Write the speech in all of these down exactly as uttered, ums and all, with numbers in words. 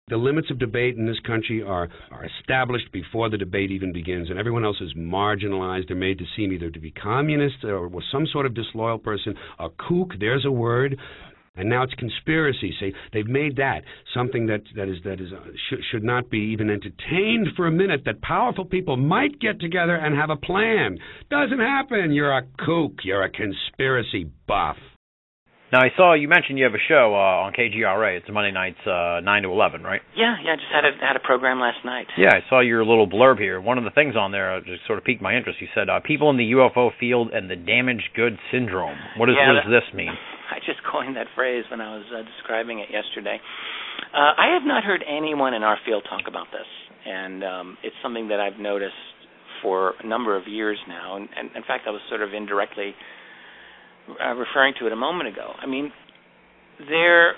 The limits of debate in this country are, are established before the debate even begins, and everyone else is marginalized. They're made to seem either to be communist or, or some sort of disloyal person. A kook, there's a word. And now it's conspiracy. See, they've made that something that that is that is uh, should should not be even entertained for a minute. That powerful people might get together and have a plan. Doesn't happen. You're a kook. You're a conspiracy buff. Now, I saw you mentioned you have a show uh, on K G R A. It's Monday nights, uh, nine to eleven, right? Yeah, yeah. I just had a had a program last night. Yeah, I saw your little blurb here. One of the things on there just sort of piqued my interest. You said uh, people in the U F O field and the damaged goods syndrome. What, is, yeah, what does this mean? I just coined that phrase when I was uh, describing it yesterday. Uh, I have not heard anyone in our field talk about this, and um, it's something that I've noticed for a number of years now. And, and in fact, I was sort of indirectly uh, referring to it a moment ago. I mean, there,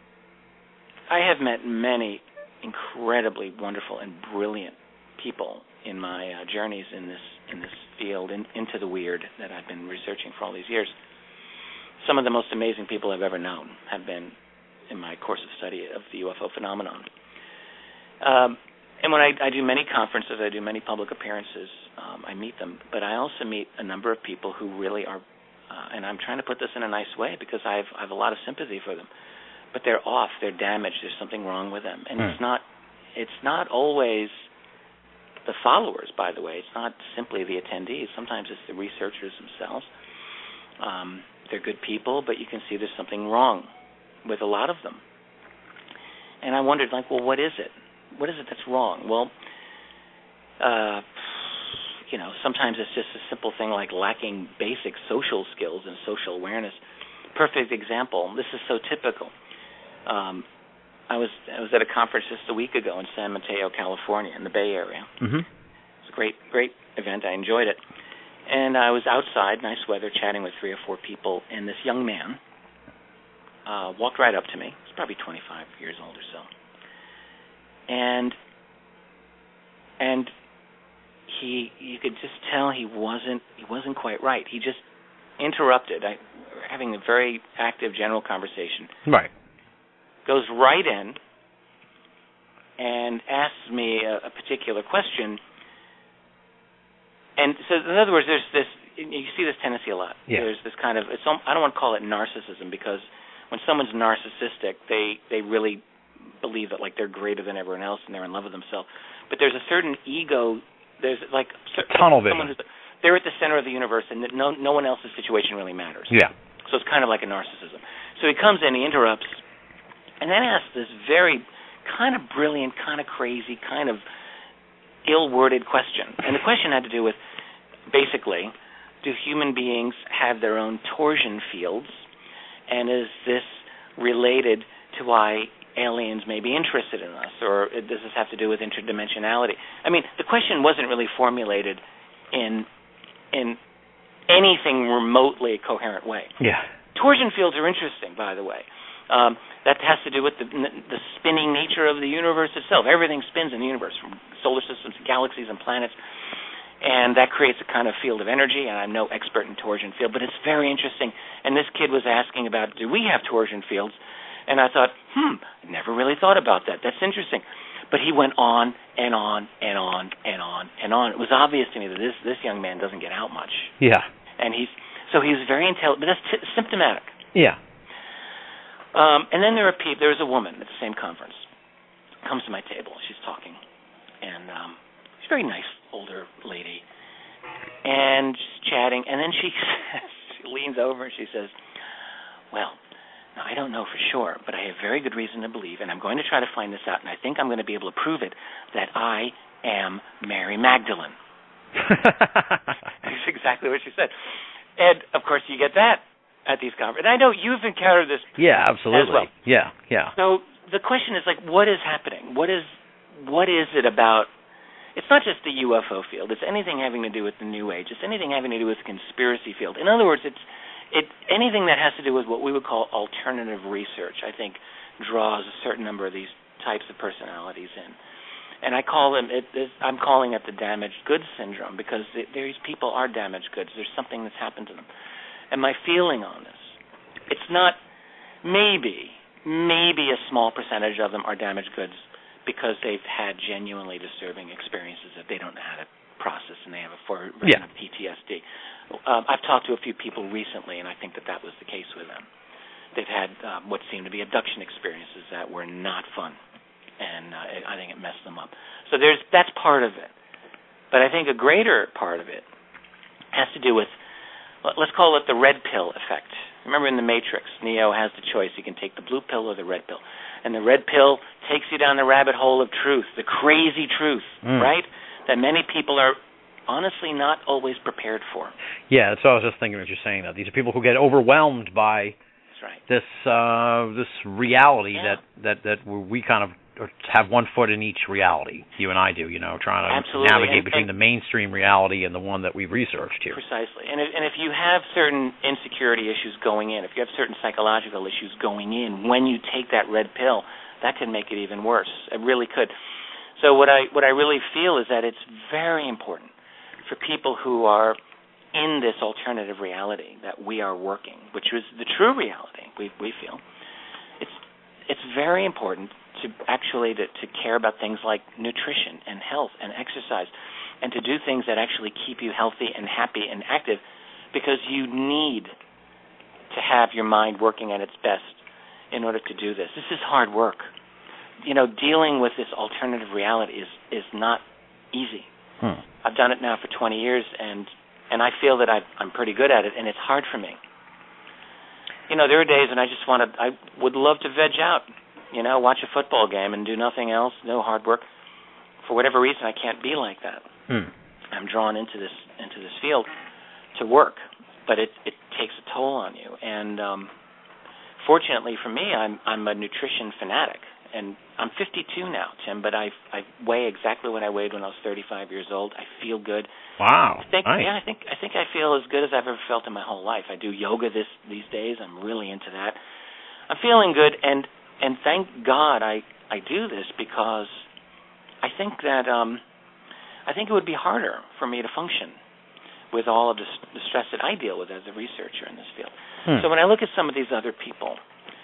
I have met many incredibly wonderful and brilliant people in my uh, journeys in this in this field, in, into the weird that I've been researching for all these years. Some of the most amazing people I've ever known have been in my course of study of the U F O phenomenon. Um, and when I, I do many conferences, I do many public appearances, um, I meet them. But I also meet a number of people who really are, uh, and I'm trying to put this in a nice way because I've, I have a lot of sympathy for them. But they're off, they're damaged, there's something wrong with them. And mm. it's not, it's not always the followers, by the way. It's not simply the attendees. Sometimes it's the researchers themselves. Um, they're good people, but you can see there's something wrong with a lot of them. And I wondered, like, well, what is it? What is it that's wrong? Well, uh, you know, sometimes it's just a simple thing like lacking basic social skills and social awareness. Perfect example. This is so typical. Um, I was I was at a conference just a week ago in San Mateo, California, in the Bay Area. Mm-hmm. It was a great, great event. I enjoyed it. And I was outside, nice weather, chatting with three or four people, and this young man uh, walked right up to me. He's probably twenty-five years old or so. And and he, you could just tell he wasn't he wasn't quite right. He just interrupted. I, we were having a very active general conversation. Right. Goes right in and asks me a, a particular question. And so, in other words, there's this. You see this tendency a lot. Yeah. There's this kind of. It's. I don't want to call it narcissism because when someone's narcissistic, they they really believe that like they're greater than everyone else and they're in love with themselves. But there's a certain ego. There's like tunnel vision. They're at the center of the universe, and no no one else's situation really matters. Yeah. So it's kind of like a narcissism. So he comes in, he interrupts, and then asks this very kind of brilliant, kind of crazy, kind of ill-worded question. And the question had to do with, basically, do human beings have their own torsion fields? And is this related to why aliens may be interested in us? Or does this have to do with interdimensionality? I mean, the question wasn't really formulated in in anything remotely coherent way. Yeah. Torsion fields are interesting, by the way. Um, that has to do with the, the spinning nature of the universe itself. Everything spins in the universe, from solar systems, galaxies, and planets, and that creates a kind of field of energy, and I'm no expert in torsion field, but it's very interesting. And this kid was asking about, do we have torsion fields? And I thought, hmm, I never really thought about that. That's interesting. But he went on and on and on and on and on. It was obvious to me that this, this young man doesn't get out much. Yeah. And he's so he was very intelligent, but that's t- symptomatic. Yeah. Um, and then there are people. There was a woman at the same conference. Comes to my table. She's talking, and um, she's a very nice older lady, and she's chatting. And then she says, she leans over and she says, "Well, now I don't know for sure, but I have very good reason to believe, and I'm going to try to find this out, and I think I'm going to be able to prove it that I am Mary Magdalene." That's exactly what she said. And of course, you get that at these conferences. And I know you've encountered this. Yeah, absolutely. As well. Yeah, yeah. So the question is like, what is happening? What is what is it about? It's not just the U F O field. It's anything having to do with the New Age. It's anything having to do with the conspiracy field. In other words, it's it anything that has to do with what we would call alternative research. I think draws a certain number of these types of personalities in. And I call them. It, it, I'm calling it the damaged goods syndrome because it, these people are damaged goods. There's something that's happened to them. And my feeling on this, it's not maybe, maybe a small percentage of them are damaged goods, because they've had genuinely disturbing experiences that they don't know how to process, and they have a forward yeah. of P T S D. Um, I've talked to a few people recently, and I think that that was the case with them. They've had um, what seemed to be abduction experiences that were not fun, and uh, I think it messed them up. So there's that's part of it. But I think a greater part of it has to do with, let's call it the red pill effect. Remember in The Matrix, Neo has the choice. He can take the blue pill or the red pill. And the red pill takes you down the rabbit hole of truth, the crazy truth, mm. right? That many people are honestly not always prepared for. Yeah, that's what I was just thinking as you're saying that. These are people who get overwhelmed by that's right. this uh, this reality yeah. that, that, that we kind of have one foot in each reality. You and I do, you know, trying to Absolutely. navigate and, between and the mainstream reality and the one that we've researched here. Precisely. And if, and if you have certain insecurity issues going in, if you have certain psychological issues going in, when you take that red pill, that could make it even worse. It really could. So what I what I really feel is that it's very important for people who are in this alternative reality that we are working, which is the true reality, we we feel. It's it's very important to actually to, to care about things like nutrition and health and exercise, and to do things that actually keep you healthy and happy and active, because you need to have your mind working at its best in order to do this. This is hard work. You know, dealing with this alternative reality is, is not easy. Hmm. I've done it now for twenty years, and, and I feel that I've, I'm pretty good at it, and it's hard for me. You know, there are days when I just want to, I would love to veg out, you know, watch a football game and do nothing else, no hard work. For whatever reason, I can't be like that. Hmm. I'm drawn into this into this field to work, but it, it takes a toll on you. And um, fortunately for me, I'm I'm a nutrition fanatic, and I'm fifty-two now, Tim. But I I weigh exactly what I weighed when I was thirty-five years old. I feel good. Wow. I think nice. yeah, I think I think I feel as good as I've ever felt in my whole life. I do yoga this these days. I'm really into that. I'm feeling good, and and thank God I I do this, because I think that um I think it would be harder for me to function with all of the, the stress that I deal with as a researcher in this field. Hmm. So when I look at some of these other people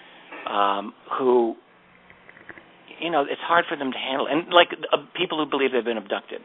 um, who, you know, it's hard for them to handle, and like uh, people who believe they've been abducted.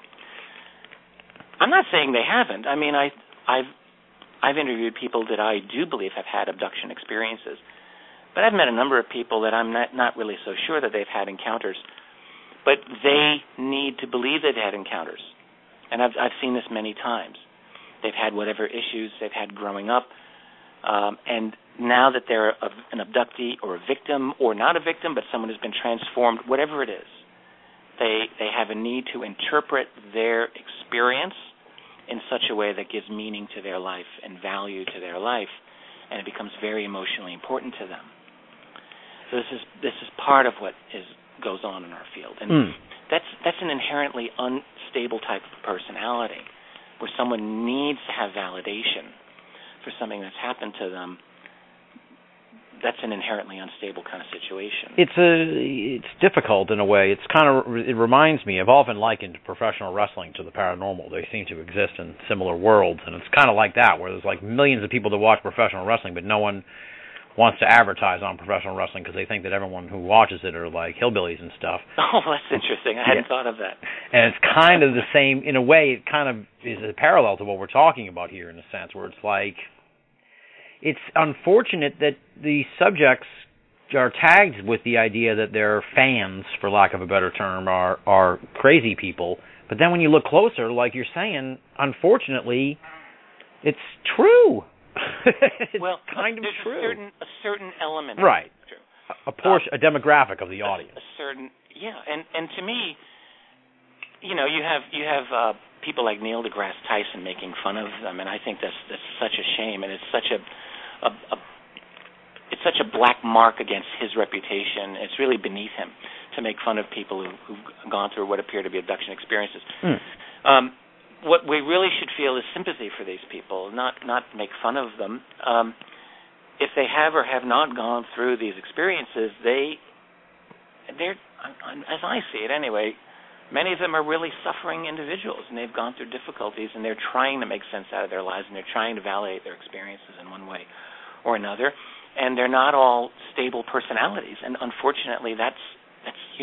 I'm not saying they haven't. I mean, I, I've I've interviewed people that I do believe have had abduction experiences, but I've met a number of people that I'm not, not really so sure that they've had encounters. But they need to believe they've had encounters. And I've, I've seen this many times. They've had whatever issues they've had growing up, um, and now that they're a, an abductee or a victim, or not a victim, but someone who's been transformed, whatever it is, they they have a need to interpret their experience in such a way that gives meaning to their life and value to their life, and it becomes very emotionally important to them. So this is this is part of what is goes on in our field, and mm. that's that's an inherently unstable type of personality, where someone needs to have validation for something that's happened to them. That's an inherently unstable kind of situation. It's a it's difficult in a way. It's kind of it reminds me. I've often likened professional wrestling to the paranormal. They seem to exist in similar worlds, and it's kind of like that, where there's like millions of people that watch professional wrestling, but no one wants to advertise on professional wrestling because they think that everyone who watches it are like hillbillies and stuff. Oh, that's interesting. I hadn't yeah. thought of that. And it's kind of the same, in a way, it kind of is a parallel to what we're talking about here in a sense, where it's like, it's unfortunate that the subjects are tagged with the idea that their fans, for lack of a better term, are, are crazy people. But then when you look closer, like you're saying, unfortunately, it's true. It's well, kind of there's true. A certain, a certain element. Right. Of true. A portion, um, a demographic of the a, audience. A certain, yeah, and and to me, you know, you have you have uh, people like Neil deGrasse Tyson making fun of them, and I think that's that's such a shame, and it's such a, a, a it's such a black mark against his reputation. It's really beneath him to make fun of people who, who've gone through what appear to be abduction experiences. Mm. Um, what we really should feel is sympathy for these people, not not make fun of them. Um, if they have or have not gone through these experiences, they, they're, as I see it anyway, many of them are really suffering individuals, and they've gone through difficulties, and they're trying to make sense out of their lives, and they're trying to validate their experiences in one way or another, and they're not all stable personalities, and unfortunately, that's that's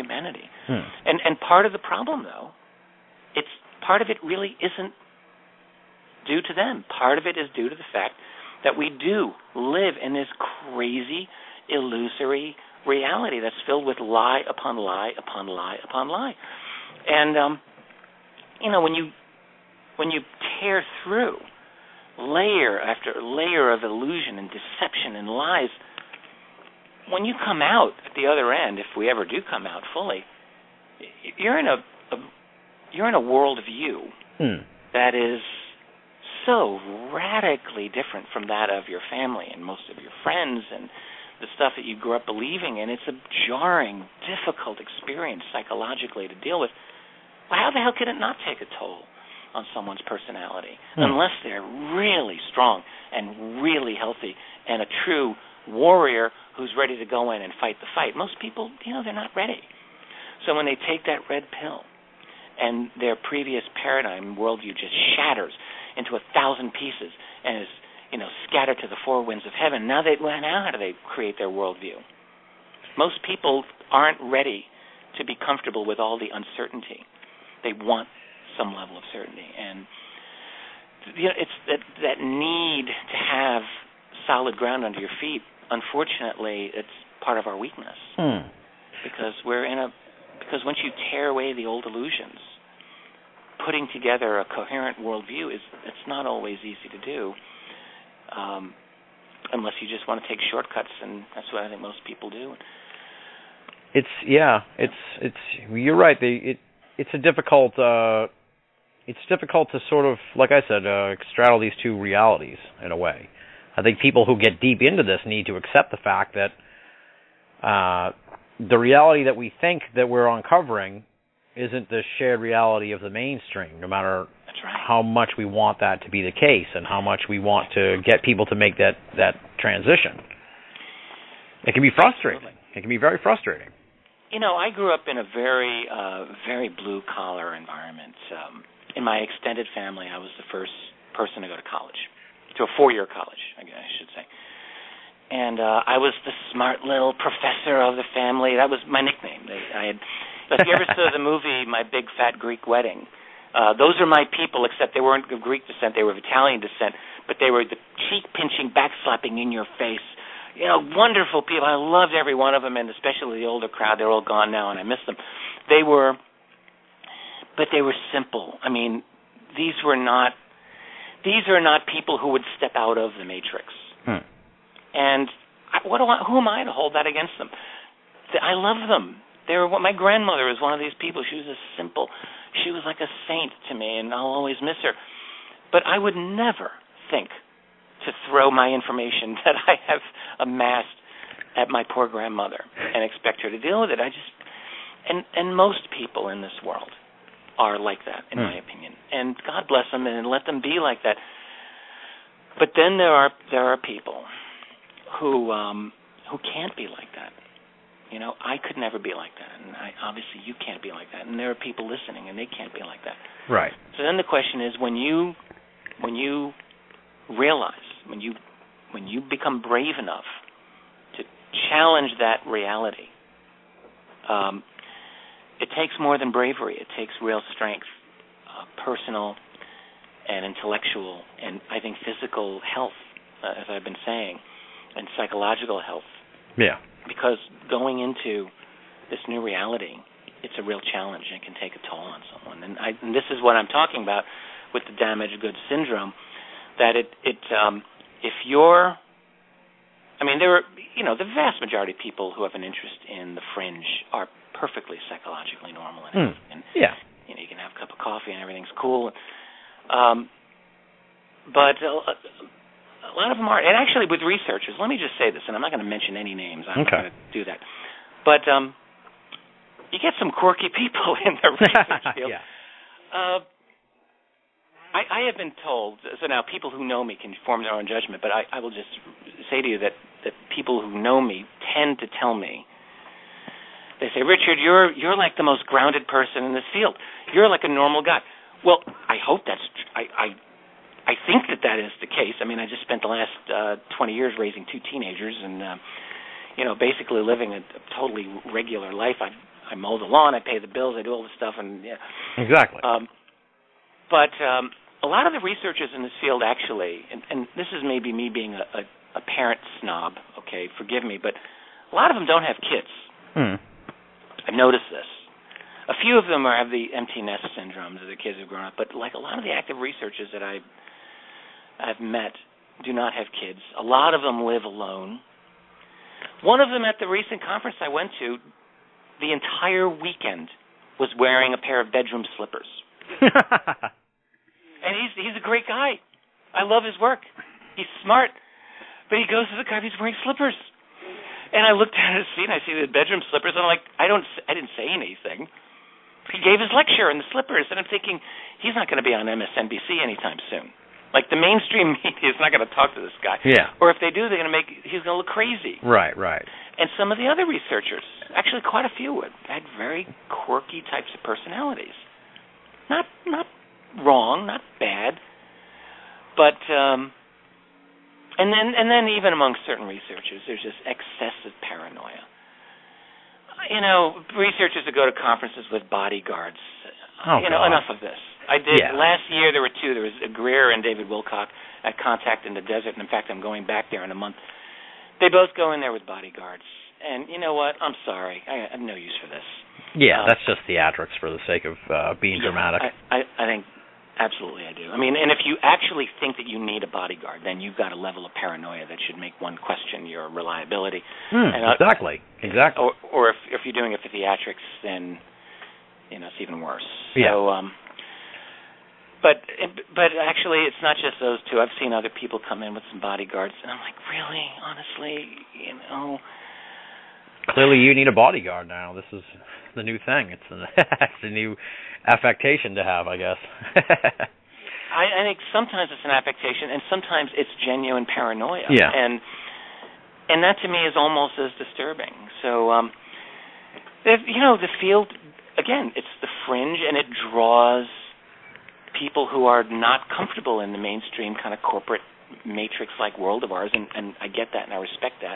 humanity. Hmm. And and part of the problem, though, it's part of it really isn't due to them. Part of it is due to the fact that we do live in this crazy, illusory reality that's filled with lie upon lie upon lie upon lie. And um, you know, when you when you tear through layer after layer of illusion and deception and lies, when you come out at the other end, if we ever do come out fully, you're in a, a you're in a world view Hmm. that is so radically different from that of your family and most of your friends and the stuff that you grew up believing in. It's a jarring, difficult experience psychologically to deal with. Well, how the hell could it not take a toll on someone's personality Hmm. unless they're really strong and really healthy and a true warrior who's ready to go in and fight the fight? Most people, you know, they're not ready. So when they take that red pill and their previous paradigm worldview just shatters into a thousand pieces and is, you know, scattered to the four winds of heaven, now they well, now how do they create their worldview? Most people aren't ready to be comfortable with all the uncertainty. They want some level of certainty, and you know, it's that that need to have solid ground under your feet. Unfortunately, it's part of our weakness Hmm. because we're in a because once you tear away the old illusions, putting together a coherent worldview is it's not always easy to do, um, unless you just want to take shortcuts, and that's what I think most people do. It's yeah, it's it's you're right. They it it's a difficult uh, it's difficult to sort of, like I said, uh, straddle these two realities in a way. I think people who get deep into this need to accept the fact that uh, the reality that we think that we're uncovering isn't the shared reality of the mainstream, no matter That's right. how much we want that to be the case and how much we want to get people to make that, that transition. It can be frustrating. Absolutely. It can be very frustrating. You know, I grew up in a very, uh, very blue-collar environment. Um, in my extended family, I was the first person to go to college, to a four-year college, I guess I should say. And uh, I was the smart little professor of the family. That was my nickname. I had, if you ever saw the movie My Big Fat Greek Wedding, uh, those are my people, except they weren't of Greek descent. They were of Italian descent, but they were the cheek-pinching, backslapping in your face, you know, wonderful people. I loved every one of them, and especially the older crowd. They're all gone now, and I miss them. They were, but they were simple. I mean, these were not, these are not people who would step out of the matrix. Hmm. And I, what do I, who am I to hold that against them? I love them. They were. My grandmother was one of these people. She was a simple, she was like a saint to me, and I'll always miss her. But I would never think to throw my information that I have amassed at my poor grandmother and expect her to deal with it. I just, and and most people in this world are like that, in mm. my opinion. And God bless them and let them be like that. But then there are there are people who um, who can't be like that. You know, I could never be like that, and I, obviously you can't be like that. And there are people listening, and they can't be like that. Right. So then the question is, when you when you realize, when you when you become brave enough to challenge that reality, um, it takes more than bravery. It takes real strength, uh, personal and intellectual, and I think physical health, uh, as I've been saying, and psychological health. Yeah. Because going into this new reality, it's a real challenge and it can take a toll on someone. And, I, and this is what I'm talking about with the damaged goods syndrome, that it, it um, if you're, I mean, there are, you know, the vast majority of people who have an interest in the fringe are perfectly psychologically normal. And, mm. and yeah. you know, you can have a cup of coffee and everything's cool. Um, but uh, a lot of them aren't. And actually, with researchers, let me just say this, and I'm not going to mention any names. I'm okay. not going to do that. But um, you get some quirky people in the research field. yeah. Uh, I, I have been told, so now people who know me can form their own judgment, but I, I will just say to you that, that people who know me tend to tell me, they say, Richard, you're you're like the most grounded person in this field. You're like a normal guy. Well, I hope that's tr- I, I I think that that is the case. I mean, I just spent the last uh, twenty years raising two teenagers and, uh, you know, basically living a, a totally regular life. I've I mow the lawn, I pay the bills, I do all this stuff, and yeah. Exactly. Um, but um, a lot of the researchers in this field actually, and, and this is maybe me being a, a, a parent snob, okay, forgive me, but a lot of them don't have kids. Hmm. I've noticed this. A few of them are, have the empty nest syndromes as the kids have grown up, but like a lot of the active researchers that I, I've met do not have kids. A lot of them live alone. One of them at the recent conference I went to, the entire weekend was wearing a pair of bedroom slippers. And he's he's a great guy. I love his work. He's smart. But he goes to the car, he's wearing slippers. And I looked at his feet, and I see the bedroom slippers, and I'm like, I don't, I didn't say anything. He gave his lecture in the slippers, and I'm thinking, he's not going to be on M S N B C anytime soon. Like, the mainstream media is not going to talk to this guy. Yeah. Or if they do, they're going to make, he's going to look crazy. Right, right. And some of the other researchers, actually quite a few, had very quirky types of personalities. Not not wrong, not bad, but um, and then and then even among certain researchers, there's just excessive paranoia. You know, researchers that go to conferences with bodyguards. Oh, you know, God. enough of this. I did Yeah. last year. There were two. There was Greer and David Wilcock at Contact in the Desert, and in fact, I'm going back there in a month. They both go in there with bodyguards, and you know what? I'm sorry. I, I have no use for this. Yeah, Um, that's just theatrics for the sake of uh, being yeah, dramatic. I, I, I think absolutely I do. I mean, and if you actually think that you need a bodyguard, then you've got a level of paranoia that should make one question your reliability. Hmm, and, uh, exactly, exactly. Or, or if if you're doing it for theatrics, then you know it's even worse. Yeah. So, um, but but actually, it's not just those two. I've seen other people come in with some bodyguards, and I'm like, really, honestly, you know. Clearly, you need a bodyguard now. This is the new thing. It's a, it's a new affectation to have, I guess. I, I think sometimes it's an affectation, and sometimes it's genuine paranoia. Yeah. And and that to me is almost as disturbing. So, um, if, you know, the field, again, it's the fringe, and it draws people who are not comfortable in the mainstream kind of corporate matrix-like world of ours, and, and I get that, and I respect that.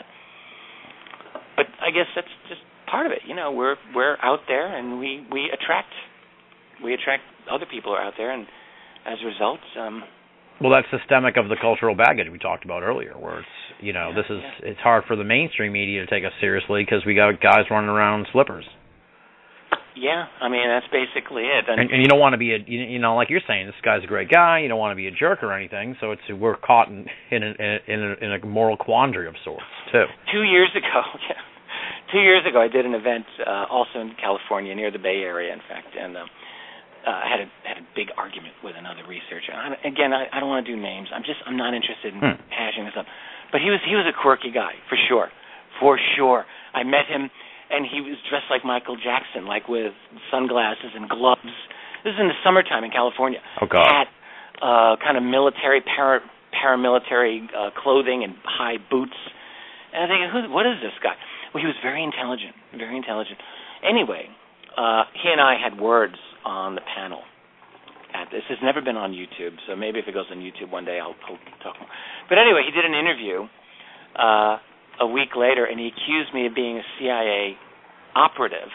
But I guess that's just part of it. You know, we're we're out there, and we, we attract we attract other people who are out there, and as a result, um, well, that's systemic of the cultural baggage we talked about earlier, where it's you know yeah, this is yeah. it's hard for the mainstream media to take us seriously because we got guys running around in slippers. Yeah, I mean that's basically it. And, And, and you don't want to be a you, you know like you're saying, this guy's a great guy. You don't want to be a jerk or anything. So it's we're caught in in a, in a, in a moral quandary of sorts too. Two years ago, yeah, two years ago, I did an event uh, also in California near the Bay Area, in fact, and um, uh, I had a had a big argument with another researcher. And I, again, I, I don't want to do names. I'm just I'm not interested in hmm. hashing this up. But he was he was a quirky guy for sure, for sure. I met him. And he was dressed like Michael Jackson, like with sunglasses and gloves. This is in the summertime in California. Oh, God. Hat, uh, kind of military, para, paramilitary uh, clothing and high boots. And I think, who, what is this guy? Well, he was very intelligent, very intelligent. Anyway, uh, he and I had words on the panel. At this has never been on YouTube, so maybe if it goes on YouTube one day, I'll, I'll talk more. But anyway, he did an interview. Uh, a week later, and he accused me of being a C I A operative.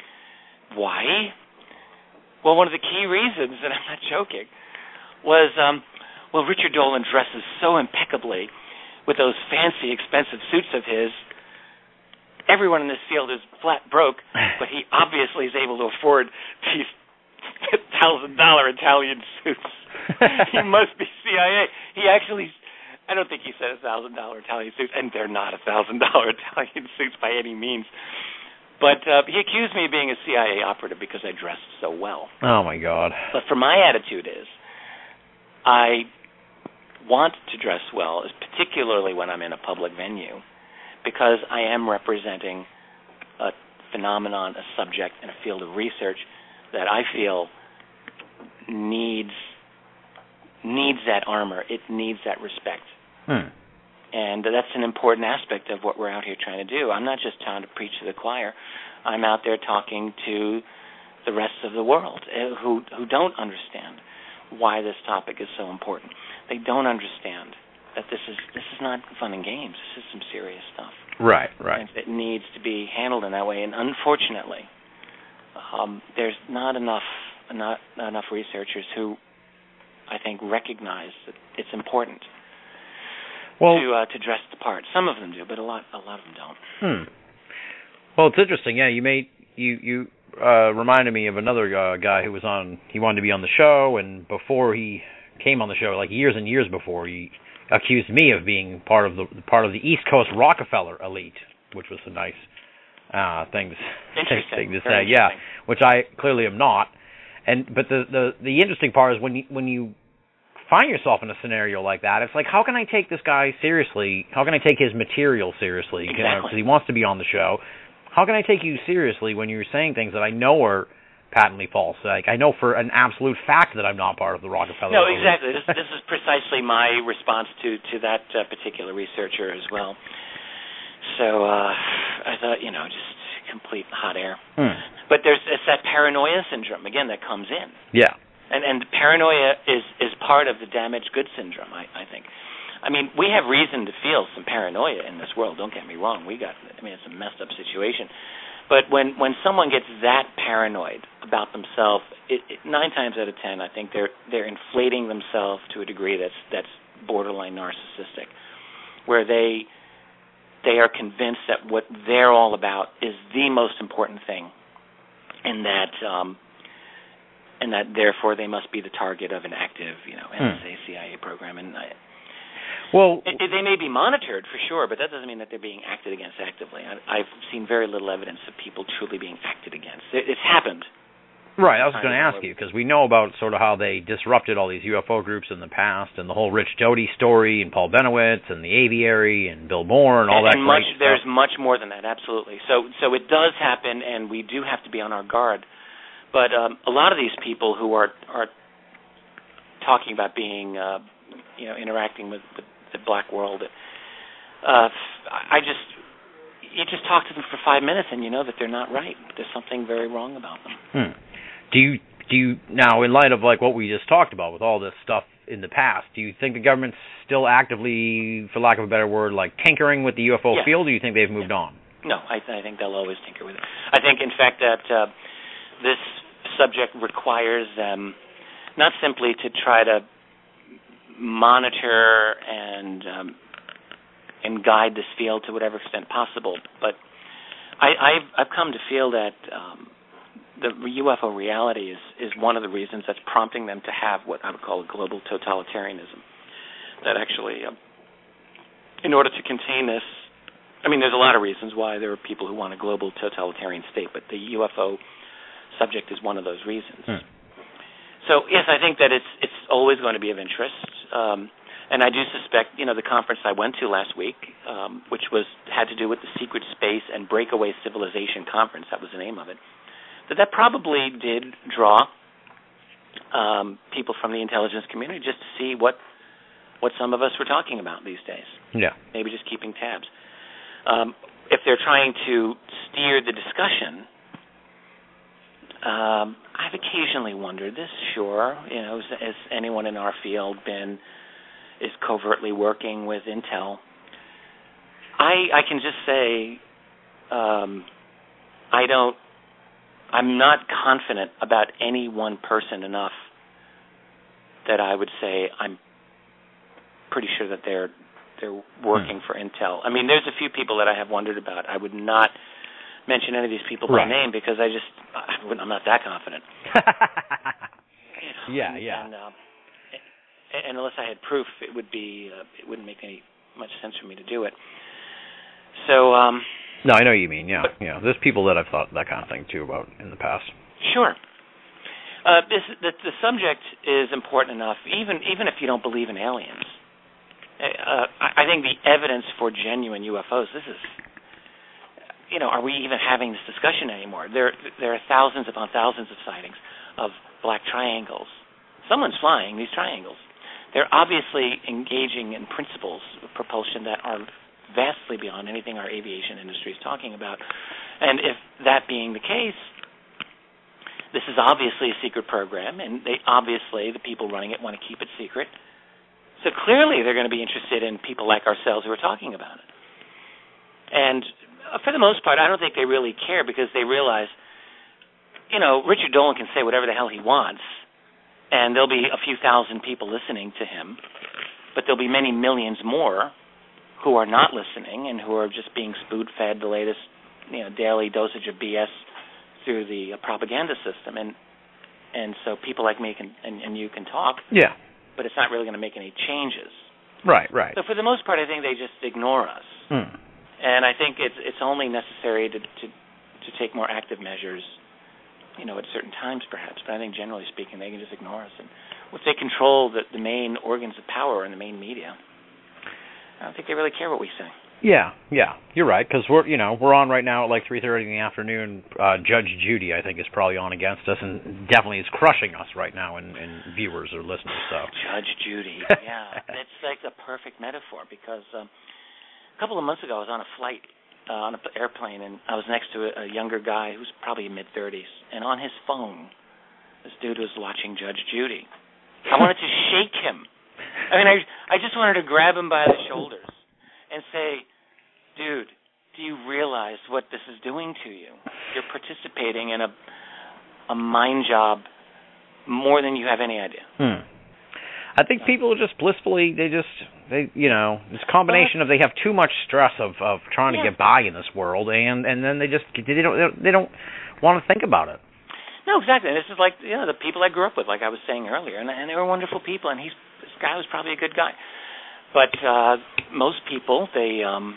Why? Well, one of the key reasons, and I'm not joking, was, um, well, Richard Dolan dresses so impeccably with those fancy, expensive suits of his. Everyone in this field is flat broke, but he obviously is able to afford these one thousand dollars Italian suits. He must be C I A. He actually... I don't think he said a thousand dollar Italian suits, and they're not a thousand dollar Italian suits by any means. But uh, he accused me of being a C I A operative because I dressed so well. Oh my God! But for my attitude is, I want to dress well, particularly when I'm in a public venue, because I am representing a phenomenon, a subject, and a field of research that I feel needs needs that armor. It needs that respect. Hmm. And that's an important aspect of what we're out here trying to do. I'm not just trying to preach to the choir. I'm out there talking to the rest of the world who who don't understand why this topic is so important. They don't understand that this is this is not fun and games. This is some serious stuff. Right, right. And it needs to be handled in that way. And unfortunately, um, there's not enough not, not enough researchers who I think recognize that it's important well, to uh, to dress the part. Some of them do, but a lot a lot of them don't. Hmm. Well, it's interesting. Yeah, you made you you uh, reminded me of another uh, guy who was on. He wanted to be on the show, and before he came on the show, like years and years before, he accused me of being part of the part of the East Coast Rockefeller elite, which was a nice uh, thing to, thing to say. Yeah, which I clearly am not. And but the, the the interesting part is when you when you find yourself in a scenario like that, it's like, how can I take this guy seriously? How can I take his material seriously? Exactly. Because he wants to be on the show. How can I take you seriously when you're saying things that I know are patently false? Like, I know for an absolute fact that I'm not part of the Rockefeller. No, exactly. this, this is precisely my response to to that uh, particular researcher as well. So uh, I thought, you know, just complete hot air. Hmm. But there's it's that paranoia syndrome again that comes in. Yeah. And and paranoia is, is part of the damaged goods syndrome, I, I think. I mean, we have reason to feel some paranoia in this world, don't get me wrong. We got I mean it's a messed up situation. But when, when someone gets that paranoid about themselves, it, it, nine times out of ten I think they're they're inflating themselves to a degree that's that's borderline narcissistic, where they they are convinced that what they're all about is the most important thing, and that um, and that therefore they must be the target of an active, you know, N S A, C I A program. And I, well, it, it, they may be monitored for sure, but that doesn't mean that they're being acted against actively. I, I've seen very little evidence of people truly being acted against. It, it's happened. Right, I was going to ask you, because we know about sort of how they disrupted all these U F O groups in the past, and the whole Rich Doty story, and Paul Benowitz, and the Aviary, and Bill Moore, and all and, that and great much, stuff. There's much more than that, absolutely. So, so it does happen, and we do have to be on our guard. But um, a lot of these people who are are talking about being, uh, you know, interacting with the, the black world, uh, I just, you just talk to them for five minutes, and you know that they're not right. There's something very wrong about them. Hmm. Do you do you now, in light of like what we just talked about with all this stuff in the past, do you think the government's still actively, for lack of a better word, like tinkering with the U F O yes. field, or do you think they've moved yes. on? No, I, I think they'll always tinker with it. I think, in fact, that uh, this subject requires them not simply to try to monitor and um, and guide this field to whatever extent possible, but I, I've I've come to feel that um, the U F O reality is, is one of the reasons that's prompting them to have what I would call a global totalitarianism. That actually, um, in order to contain this, I mean, there's a lot of reasons why there are people who want a global totalitarian state, but the U F O subject is one of those reasons. Hmm. So, yes, I think that it's it's always going to be of interest. Um, and I do suspect, you know, the conference I went to last week, um, which was had to do with the Secret Space and Breakaway Civilization Conference, that was the name of it, that that probably did draw um, people from the intelligence community just to see what what some of us were talking about these days. Yeah. Maybe just keeping tabs. Um, if they're trying to steer the discussion, um, I've occasionally wondered this. Sure, you know, has, has anyone in our field been is covertly working with Intel? I I can just say um, I don't. I'm not confident about any one person enough that I would say I'm pretty sure that they're they're working hmm. for Intel. I mean, there's a few people that I have wondered about. I would not mention any of these people right. by name because I just I I'm not that confident. you know, yeah, and, yeah. And, uh, and unless I had proof, it would be uh, it wouldn't make any much sense for me to do it. So. Um, No, I know what you mean, yeah. But, yeah. There's people that I've thought that kind of thing, too, about in the past. Sure. Uh, this, the, the subject is important enough, even even if you don't believe in aliens. Uh, I think the evidence for genuine U F Os, this is, you know, are we even having this discussion anymore? There, there are thousands upon thousands of sightings of black triangles. Someone's flying these triangles. They're obviously engaging in principles of propulsion that are vastly beyond anything our aviation industry is talking about. And if that being the case, this is obviously a secret program, and they obviously, the people running it, want to keep it secret. So clearly they're going to be interested in people like ourselves who are talking about it. And for the most part, I don't think they really care because they realize you know, Richard Dolan can say whatever the hell he wants, and there'll be a few thousand people listening to him, but there'll be many millions more who are not listening and who are just being spoon-fed the latest, you know, daily dosage of B S through the uh, propaganda system. And and so people like me can and, and you can talk, yeah, but it's not really going to make any changes. Right, right. So for the most part, I think they just ignore us. Hmm. And I think it's it's only necessary to, to to take more active measures, you know, at certain times perhaps. But I think generally speaking, they can just ignore us. And if they control the, the main organs of power in the main media, I don't think they really care what we say. Yeah, yeah, you're right. Because we're you know we're on right now at like three thirty in the afternoon. Uh, Judge Judy, I think, is probably on against us, and definitely is crushing us right now in, in viewers or listeners. So Judge Judy, yeah, it's like a perfect metaphor because um, a couple of months ago I was on a flight. Uh, on an airplane, and I was next to a, a younger guy who's probably mid-thirties, and on his phone, this dude was watching Judge Judy. I wanted to shake him. I mean, I, I just wanted to grab him by the shoulders and say, dude, do you realize what this is doing to you? You're participating in a, a mind job more than you have any idea. Hmm. I think people are just blissfully, they just, they, you know, it's a combination of they have too much stress of, of trying yeah. to get by in this world, and, and then they just, they don't, they don't want to think about it. No, exactly. And this is like, you know, the people I grew up with, like I was saying earlier, and, and they were wonderful people, and he's, this guy was probably a good guy. But uh, most people, they, um,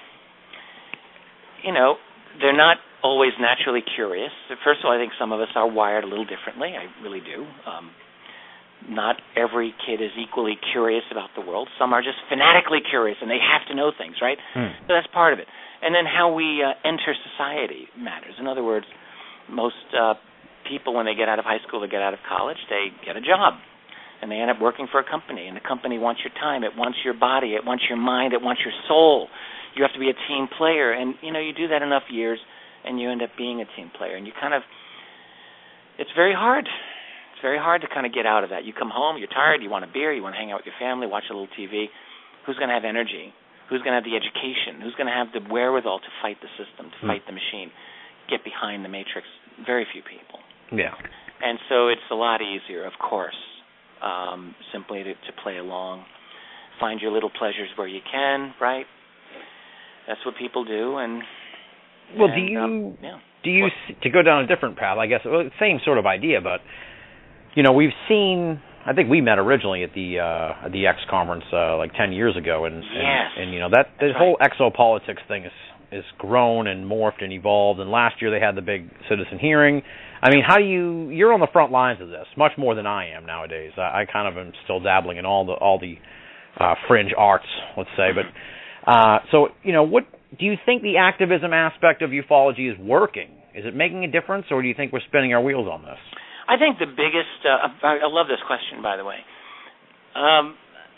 you know, they're not always naturally curious. First of all, I think some of us are wired a little differently. I really do. Um Not every kid is equally curious about the world. Some are just fanatically curious, and they have to know things, right? Hmm. So that's part of it. And then how we uh, enter society matters. In other words, most uh, people, when they get out of high school or get out of college, they get a job, and they end up working for a company, and the company wants your time. It wants your body. It wants your mind. It wants your soul. You have to be a team player, and, you know, you do that enough years, and you end up being a team player, and you kind of, it's very hard. It's very hard to kind of get out of that. You come home, you're tired, you want a beer, you want to hang out with your family, watch a little T V. Who's going to have energy? Who's going to have the education? Who's going to have the wherewithal to fight the system, to mm. fight the machine, get behind the matrix? Very few people. Yeah. And so it's a lot easier, of course, um, simply to, to play along. Find your little pleasures where you can, right? That's what people do. And well, and, do you um, yeah. do you to go down a different path? I guess well, same sort of idea, but. You know, we've seen. I think we met originally at the uh, at the X conference uh, like ten years ago, and yes. and, and you know that the whole right. exopolitics thing is is grown and morphed and evolved. And last year they had the big citizen hearing. I mean, how do you? You're on the front lines of this much more than I am nowadays. I, I kind of am still dabbling in all the all the uh, fringe arts, let's say. But uh, so you know, what do you think the activism aspect of ufology is working? Is it making a difference, or do you think we're spinning our wheels on this? I think the biggest, uh, I love this question, by the way. Um,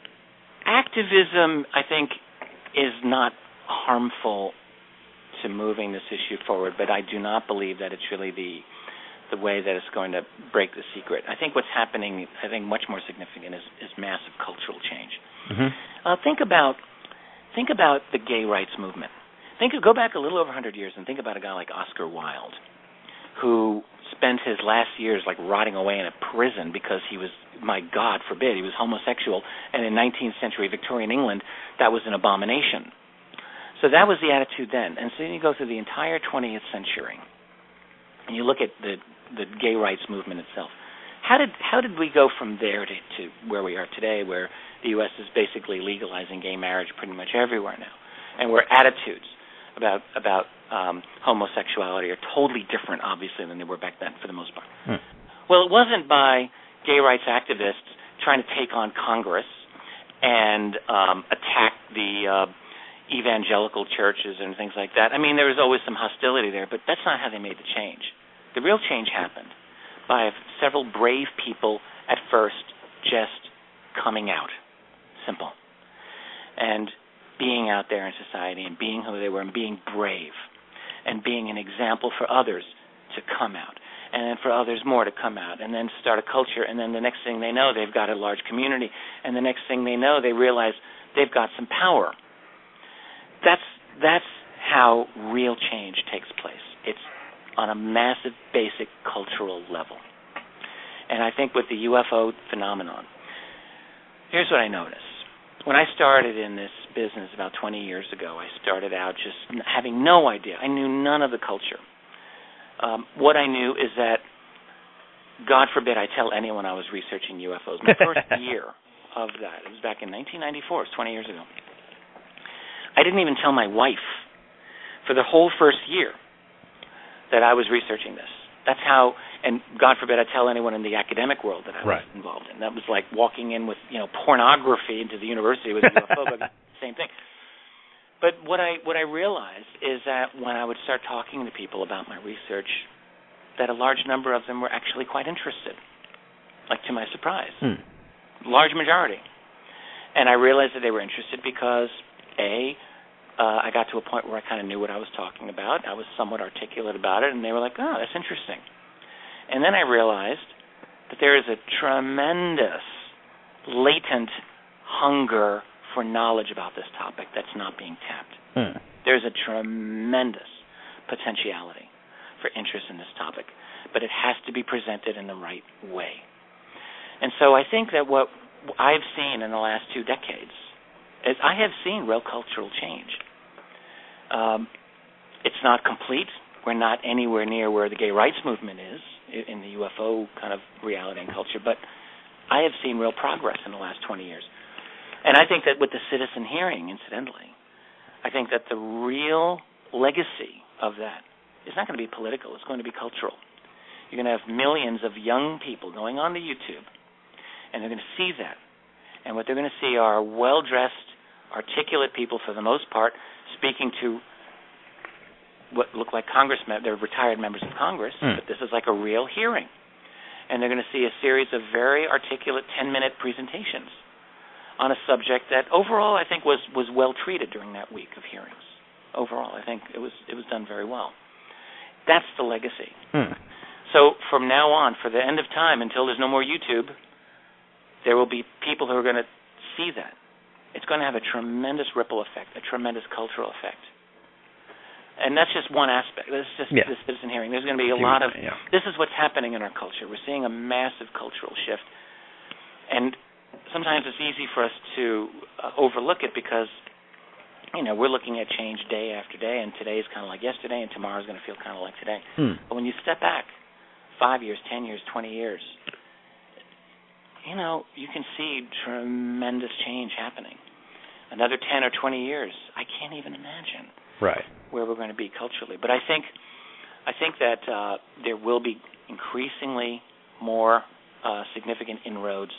activism, I think, is not harmful to moving this issue forward, but I do not believe that it's really the the way that it's going to break the secret. I think what's happening, I think much more significant, is, is massive cultural change. Mm-hmm. Uh, think about think about the gay rights movement. Think Go back a little over one hundred years and think about a guy like Oscar Wilde, who spent his last years like rotting away in a prison because he was, my God forbid, he was homosexual, and in nineteenth century Victorian England, that was an abomination. So that was the attitude then. And so then you go through the entire twentieth century, and you look at the the gay rights movement itself. How did how did we go from there to, to where we are today, where the U S is basically legalizing gay marriage pretty much everywhere now, and where attitudes about about um, homosexuality are totally different, obviously, than they were back then, for the most part. Hmm. Well, it wasn't by gay rights activists trying to take on Congress and um, attack the uh, evangelical churches and things like that. I mean, there was always some hostility there, but that's not how they made the change. The real change happened by several brave people at first just coming out. Simple. And being out there in society and being who they were and being brave and being an example for others to come out, and then for others more to come out, and then start a culture, and then the next thing they know, they've got a large community, and the next thing they know, they realize they've got some power. That's that's how real change takes place. It's on a massive, basic cultural level. And I think with the U F O phenomenon, here's what I noticed. When I started in this business about twenty years ago, I started out just having no idea. I knew none of the culture. Um, what I knew is that, God forbid I tell anyone I was researching U F Os. My first year of that, it was back in nineteen ninety-four, it was twenty years ago. I didn't even tell my wife for the whole first year that I was researching this. That's how, and God forbid I tell anyone in the academic world that I was right. involved in. That was like walking in with, you know, pornography into the university with a U F O, but same thing. But what I what I realized is that when I would start talking to people about my research, that a large number of them were actually quite interested, like to my surprise, hmm. large majority. And I realized that they were interested because, A, uh, I got to a point where I kind of knew what I was talking about. I was somewhat articulate about it, and they were like, oh, that's interesting. And then I realized that there is a tremendous latent hunger for knowledge about this topic that's not being tapped. Hmm. There's a tremendous potentiality for interest in this topic, but it has to be presented in the right way. And so I think that what I've seen in the last two decades is I have seen real cultural change. Um, it's not complete. We're not anywhere near where the gay rights movement is in the U F O kind of reality and culture, but I have seen real progress in the last twenty years. And I think that with the citizen hearing, incidentally, I think that the real legacy of that is not going to be political. It's going to be cultural. You're going to have millions of young people going on to YouTube, and they're going to see that. And what they're going to see are well-dressed, articulate people, for the most part, speaking to what look like congressmen. They're retired members of Congress, mm. but this is like a real hearing. And they're going to see a series of very articulate ten-minute presentations on a subject that overall I think was, was well treated during that week of hearings. Overall, I think it was it was done very well. That's the legacy. Hmm. So from now on, for the end of time, until there's no more YouTube, there will be people who are going to see that. It's going to have a tremendous ripple effect, a tremendous cultural effect. And that's just one aspect. That's just yeah. the citizen hearing. There's going to be a lot of, yeah. this is what's happening in our culture. We're seeing a massive cultural shift. And sometimes it's easy for us to uh, overlook it because, you know, we're looking at change day after day, and today is kind of like yesterday, and tomorrow is going to feel kind of like today. Hmm. But when you step back five years, ten years, twenty years, you know, you can see tremendous change happening. Another ten or twenty years, I can't even imagine right. where we're going to be culturally. But I think, I think that uh, there will be increasingly more uh, significant inroads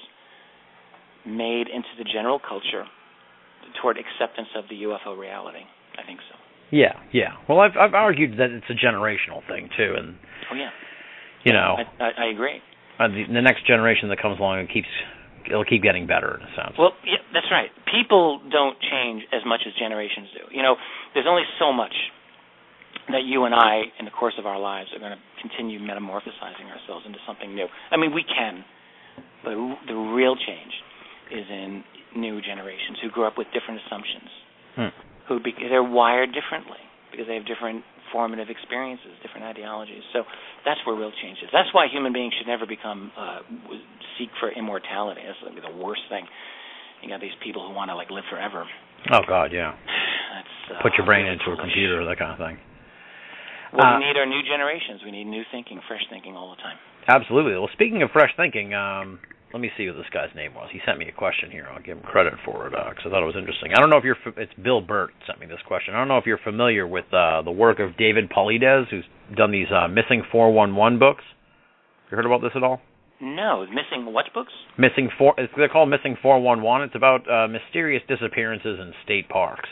made into the general culture toward acceptance of the U F O reality. I think so. Yeah, yeah. Well, I've I've argued that it's a generational thing too, and oh yeah, you know, I, I, I agree. Uh, the, the next generation that comes along, it keeps it'll keep getting better in a sense. Well, yeah, that's right. People don't change as much as generations do. You know, there's only so much that you and I, in the course of our lives, are going to continue metamorphosizing ourselves into something new. I mean, we can, but the real change is in new generations who grew up with different assumptions, hmm. who be, they're wired differently because they have different formative experiences, different ideologies. So that's where real change is. That's why human beings should never become uh, seek for immortality. That's like the worst thing. You got these people who want to like live forever. Oh God, yeah. That's uh, put your brain really into foolish. a computer, that kind of thing. Well, uh, we need our new generations. We need new thinking, fresh thinking all the time. Absolutely. Well, speaking of fresh thinking, um, let me see what this guy's name was. He sent me a question here. I'll give him credit for it because I thought it was interesting. I don't know if you're. It's Bill Burt sent me this question. I don't know if you're familiar with uh, the work of David Paulides, who's done these uh, Missing four one one books. You heard about this at all? No, missing what books? Missing four. They're called Missing four one one. It's about uh, mysterious disappearances in state parks.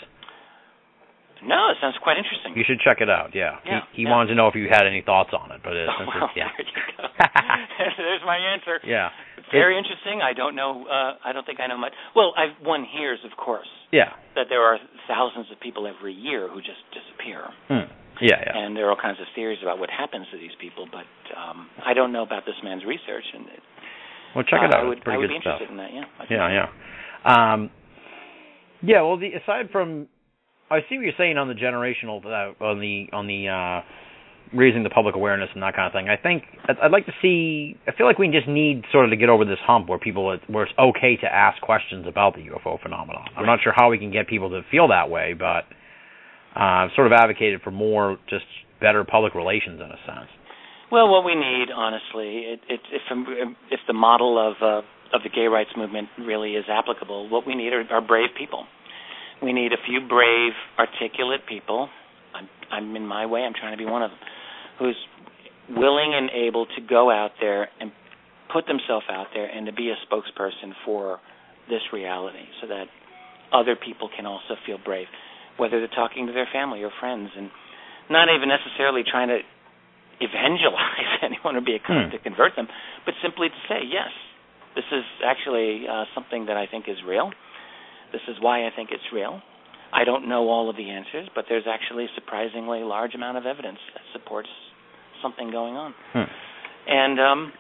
No, it sounds quite interesting. You should check it out. Yeah. yeah he he yeah. wanted to know if you had any thoughts on it, but uh, oh, since well, it's, yeah. there you go. There's my answer. Yeah. Very it, interesting. I don't know. Uh, I don't think I know much. Well, I've one hears, of course. Yeah. That there are thousands of people every year who just disappear. Hmm. Yeah, yeah. And there are all kinds of theories about what happens to these people, but um, I don't know about this man's research. And it, well, check it uh, out. I would, it's pretty I would good be interested stuff. in that. Yeah. I Yeah, yeah. Um, yeah. Well, the, aside from, I see what you're saying on the generational, uh, on the on the uh, raising the public awareness and that kind of thing. I think I'd, I'd like to see. I feel like we just need sort of to get over this hump where people where it's okay to ask questions about the U F O phenomenon. I'm not sure how we can get people to feel that way, but uh, I've sort of advocated for more, just better public relations in a sense. Well, what we need, honestly, it, it, if if the model of uh, of the gay rights movement really is applicable, what we need are, are brave people. We need a few brave, articulate people. I'm, I'm in my way, I'm trying to be one of them, who's willing and able to go out there and put themselves out there and to be a spokesperson for this reality so that other people can also feel brave, whether they're talking to their family or friends, and not even necessarily trying to evangelize anyone or be a hmm. to convert them, but simply to say, yes, this is actually uh, something that I think is real. This is why I think it's real. I don't know all of the answers, but there's actually a surprisingly large amount of evidence that supports something going on. Hmm. And um,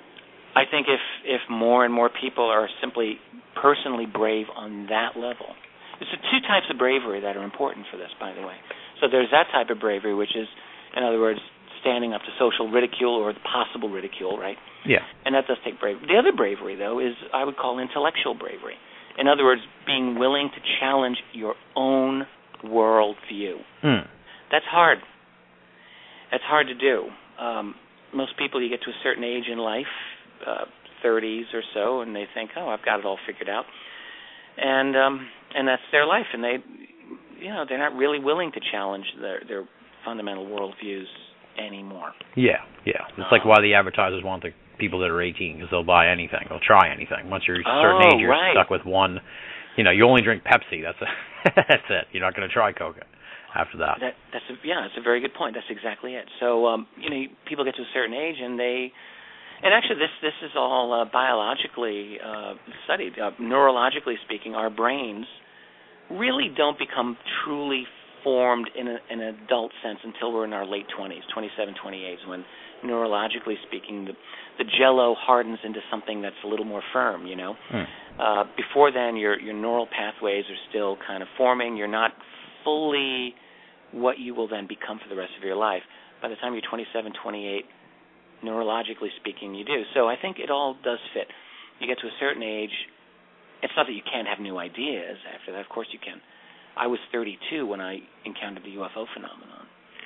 I think if, if more and more people are simply personally brave on that level, there's two types of bravery that are important for this, by the way. So there's that type of bravery, which is, in other words, standing up to social ridicule or the possible ridicule, right? Yeah. And that does take bravery. The other bravery, though, is I would call intellectual bravery. In other words, being willing to challenge your own worldview. Mm. That's hard. That's hard to do. Um, most people, you get to a certain age in life, uh, thirties or so, and they think, oh, I've got it all figured out. And um, and that's their life, and they, you know, they're not really willing to challenge their, their fundamental worldviews anymore. Yeah, yeah. It's uh, like why the advertisers want the people that are eighteen, because they'll buy anything, they'll try anything. Once you're a certain oh, age, you're right. stuck with one. You know, you only drink Pepsi. That's a, that's it. You're not going to try Coca after that. that that's a, yeah, that's a very good point. That's exactly it. So um, you know, people get to a certain age, and they, and actually, this this is all uh, biologically uh, studied. Uh, neurologically speaking, our brains really don't become truly formed in, a, in an adult sense until we're in our late twenties, twenty-seven, twenty-eight, when neurologically speaking, the, the jello hardens into something that's a little more firm, you know. Hmm. Uh, before then, your your neural pathways are still kind of forming. You're not fully what you will then become for the rest of your life. By the time you're twenty-seven, twenty-eight, neurologically speaking, you do. So I think it all does fit. You get to a certain age, it's not that you can't have new ideas after that. Of course you can. I was thirty-two when I encountered the U F O phenomenon.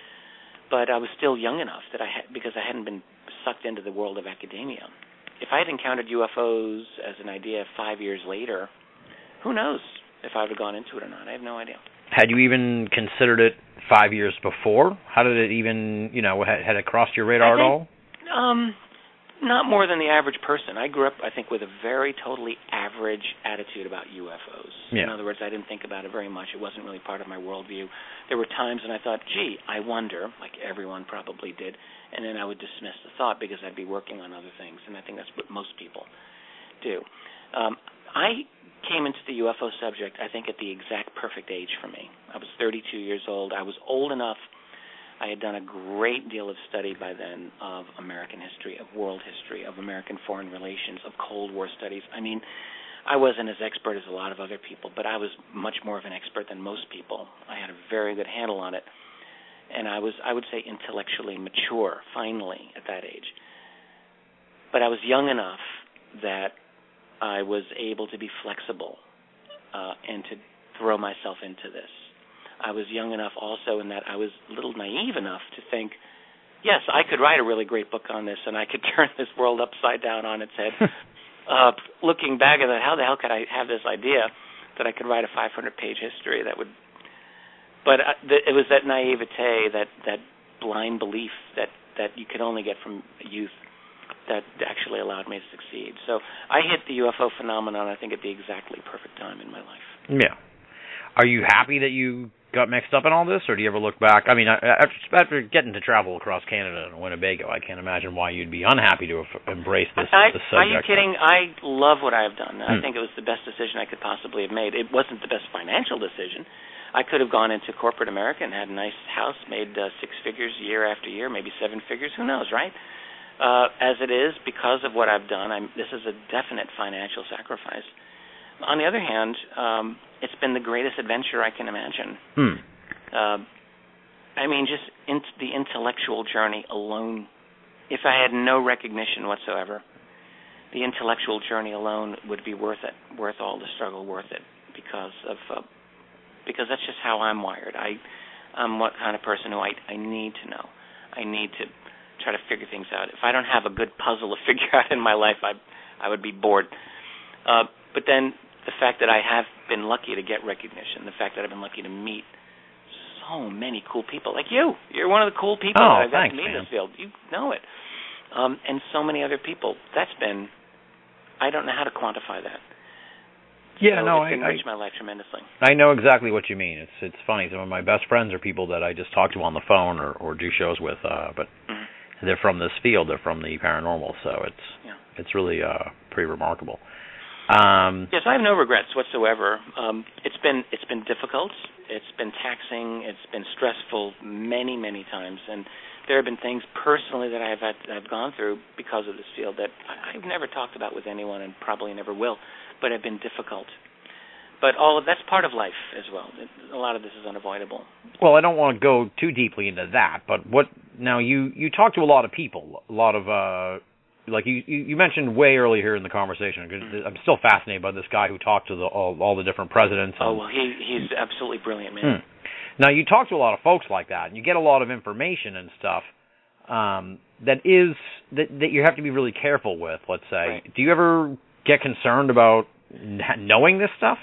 But I was still young enough that I had, because I hadn't been sucked into the world of academia. If I had encountered U F Os as an idea five years later, who knows if I would have gone into it or not. I have no idea. Had you even considered it five years before? How did it even, you know, had, had it crossed your radar I think, at all? Um, not more than the average person. I grew up, I think, with a very totally average attitude about U F Os. Yeah. In other words, I didn't think about it very much. It wasn't really part of my worldview. There were times when I thought, gee, I wonder, like everyone probably did, and then I would dismiss the thought because I'd be working on other things, and I think that's what most people do. Um, I came into the U F O subject, I think, at the exact perfect age for me. I was thirty-two years old. I was old enough. I had done a great deal of study by then of American history, of world history, of American foreign relations, of Cold War studies. I mean, I wasn't as expert as a lot of other people, but I was much more of an expert than most people. I had a very good handle on it. And I was, I would say, intellectually mature, finally, at that age. But I was young enough that I was able to be flexible uh, and to throw myself into this. I was young enough also in that I was a little naive enough to think, yes, I could write a really great book on this, and I could turn this world upside down on its head. uh, looking back at that, how the hell could I have this idea that I could write a five hundred page history that would... But uh, th- it was that naivete, that, that blind belief that, that you could only get from youth that actually allowed me to succeed. So I hit the U F O phenomenon, I think, at the exactly perfect time in my life. Yeah. Are you happy that you got mixed up in all this, or do you ever look back? I mean, after, after getting to travel across Canada and Winnebago, I can't imagine why you'd be unhappy to have embraced this, I, this subject. Are you kidding? I love what I've done. I hmm. think it was the best decision I could possibly have made. It wasn't the best financial decision. I could have gone into corporate America and had a nice house, made uh, six figures year after year, maybe seven figures. Who knows, right? Uh, as it is, because of what I've done, I'm, this is a definite financial sacrifice. On the other hand, um, it's been the greatest adventure I can imagine. Hmm. Uh, I mean, just in, the intellectual journey alone. If I had no recognition whatsoever, the intellectual journey alone would be worth it, worth all the struggle, worth it, because of uh, because that's just how I'm wired. I, I'm what kind of person who I, I need to know. I need to try to figure things out. If I don't have a good puzzle to figure out in my life, I I would be bored. Uh, but then the fact that I have been lucky to get recognition, the fact that I've been lucky to meet so many cool people like you. You're one of the cool people oh, that I've got thanks, to meet man. in this field. You know it. Um, and so many other people. That's been, I don't know how to quantify that. Yeah, so no, it's I, enriched I, my life tremendously. I know exactly what you mean. It's it's funny. Some of my best friends are people that I just talk to on the phone or, or do shows with, uh, but mm-hmm. they're from this field. They're from the paranormal, so it's yeah. it's really uh, pretty remarkable. Um, yes, I have no regrets whatsoever. Um, it's been it's been difficult. It's been taxing. It's been stressful many many times, and there have been things personally that I've had, I've gone through because of this field that I've never talked about with anyone, and probably never will, but have been difficult. But all of that's part of life as well. A lot of this is unavoidable. Well, I don't want to go too deeply into that, but what now? You you talk to a lot of people, a lot of. Uh, Like you, you mentioned way earlier here in the conversation, mm-hmm. I'm still fascinated by this guy who talked to the, all, all the different presidents. And, oh, well, he he's absolutely brilliant, man. Hmm. Now, you talk to a lot of folks like that, and you get a lot of information and stuff um, that is that, that you have to be really careful with, let's say. Right. Do you ever get concerned about knowing this stuff?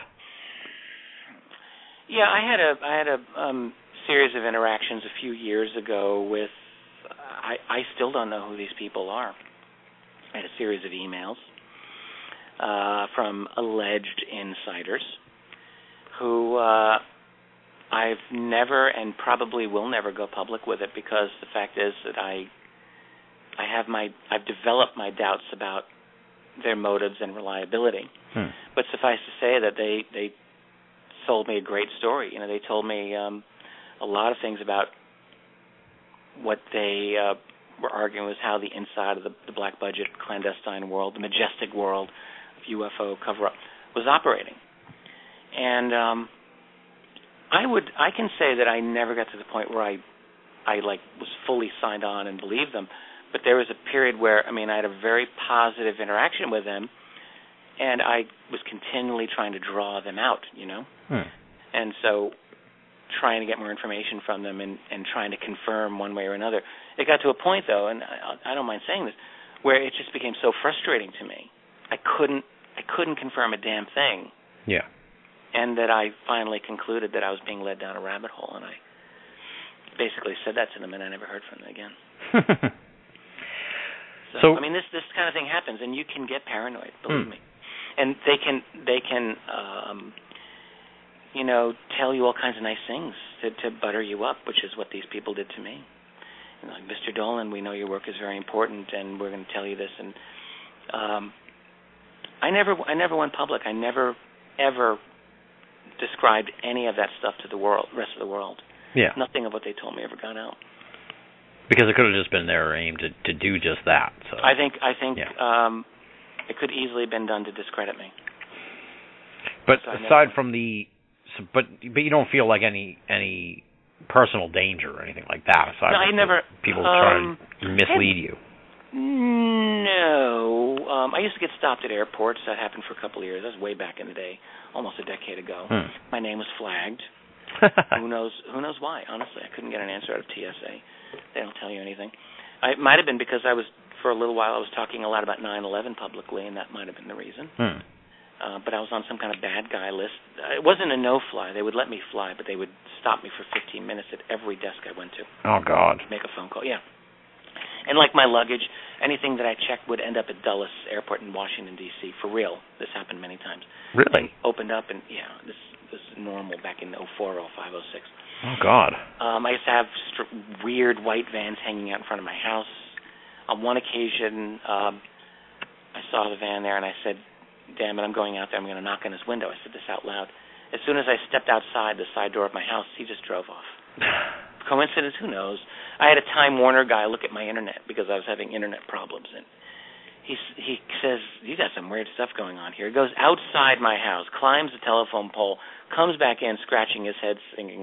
Yeah, I had a I had a um, series of interactions a few years ago with, I, I still don't know who these people are. I had a series of emails uh, from alleged insiders who uh, I've never and probably will never go public with it, because the fact is that I I have my I've developed my doubts about their motives and reliability. Hmm. But suffice to say that they they sold me a great story. You know, they told me um, a lot of things about what they uh, were arguing was how the inside of the, the black budget clandestine world, the majestic world of U F O cover-up, was operating. And um, I would, I can say that I never got to the point where I, I like was fully signed on and believed them. But there was a period where, I mean, I had a very positive interaction with them, and I was continually trying to draw them out, you know. Hmm. And so, trying to get more information from them and, and trying to confirm one way or another. It got to a point, though, and I, I don't mind saying this, where it just became so frustrating to me. I couldn't I couldn't confirm a damn thing. Yeah. And that I finally concluded that I was being led down a rabbit hole, and I basically said that to them, and I never heard from them again. so, so, I mean, this this kind of thing happens, and you can get paranoid, believe hmm. me. And they can they can um, you know, tell you all kinds of nice things to, to butter you up, which is what these people did to me. You know, like, Mister Dolan, we know your work is very important, and we're going to tell you this. And um, I never, I never went public. I never, ever described any of that stuff to the world, rest of the world. Yeah. Nothing of what they told me ever got out. Because it could have just been their aim to, to do just that. So. I think, I think yeah. um, it could easily have been done to discredit me. But so aside from the So, but but you don't feel like any any personal danger or anything like that, aside no, from I never, people um, trying to mislead you? No. Um, I used to get stopped at airports. That happened for a couple of years. That was way back in the day, almost a decade ago. Hmm. My name was flagged. who knows Who knows why, honestly. I couldn't get an answer out of T S A. They don't tell you anything. I, it might have been because I was, for a little while, I was talking a lot about nine eleven publicly, and that might have been the reason. Hmm. Uh, but I was on some kind of bad guy list. Uh, it wasn't a no-fly. They would let me fly, but they would stop me for fifteen minutes at every desk I went to. Oh, God. Make a phone call, yeah. And like my luggage, anything that I checked would end up at Dulles Airport in Washington, D C For real. This happened many times. Really? They opened up, and, yeah, this, this is normal back in oh four, oh five, oh six. Oh, God. Um, I used to have st- weird white vans hanging out in front of my house. On one occasion, um, I saw the van there, and I said, damn it, I'm going out there, I'm going to knock on his window. I said this out loud. As soon as I stepped outside the side door of my house, he just drove off. Coincidence? Who knows? I had a Time Warner guy look at my internet because I was having internet problems, and he he says, you got some weird stuff going on here. He goes outside my house, climbs the telephone pole, comes back in, scratching his head, thinking,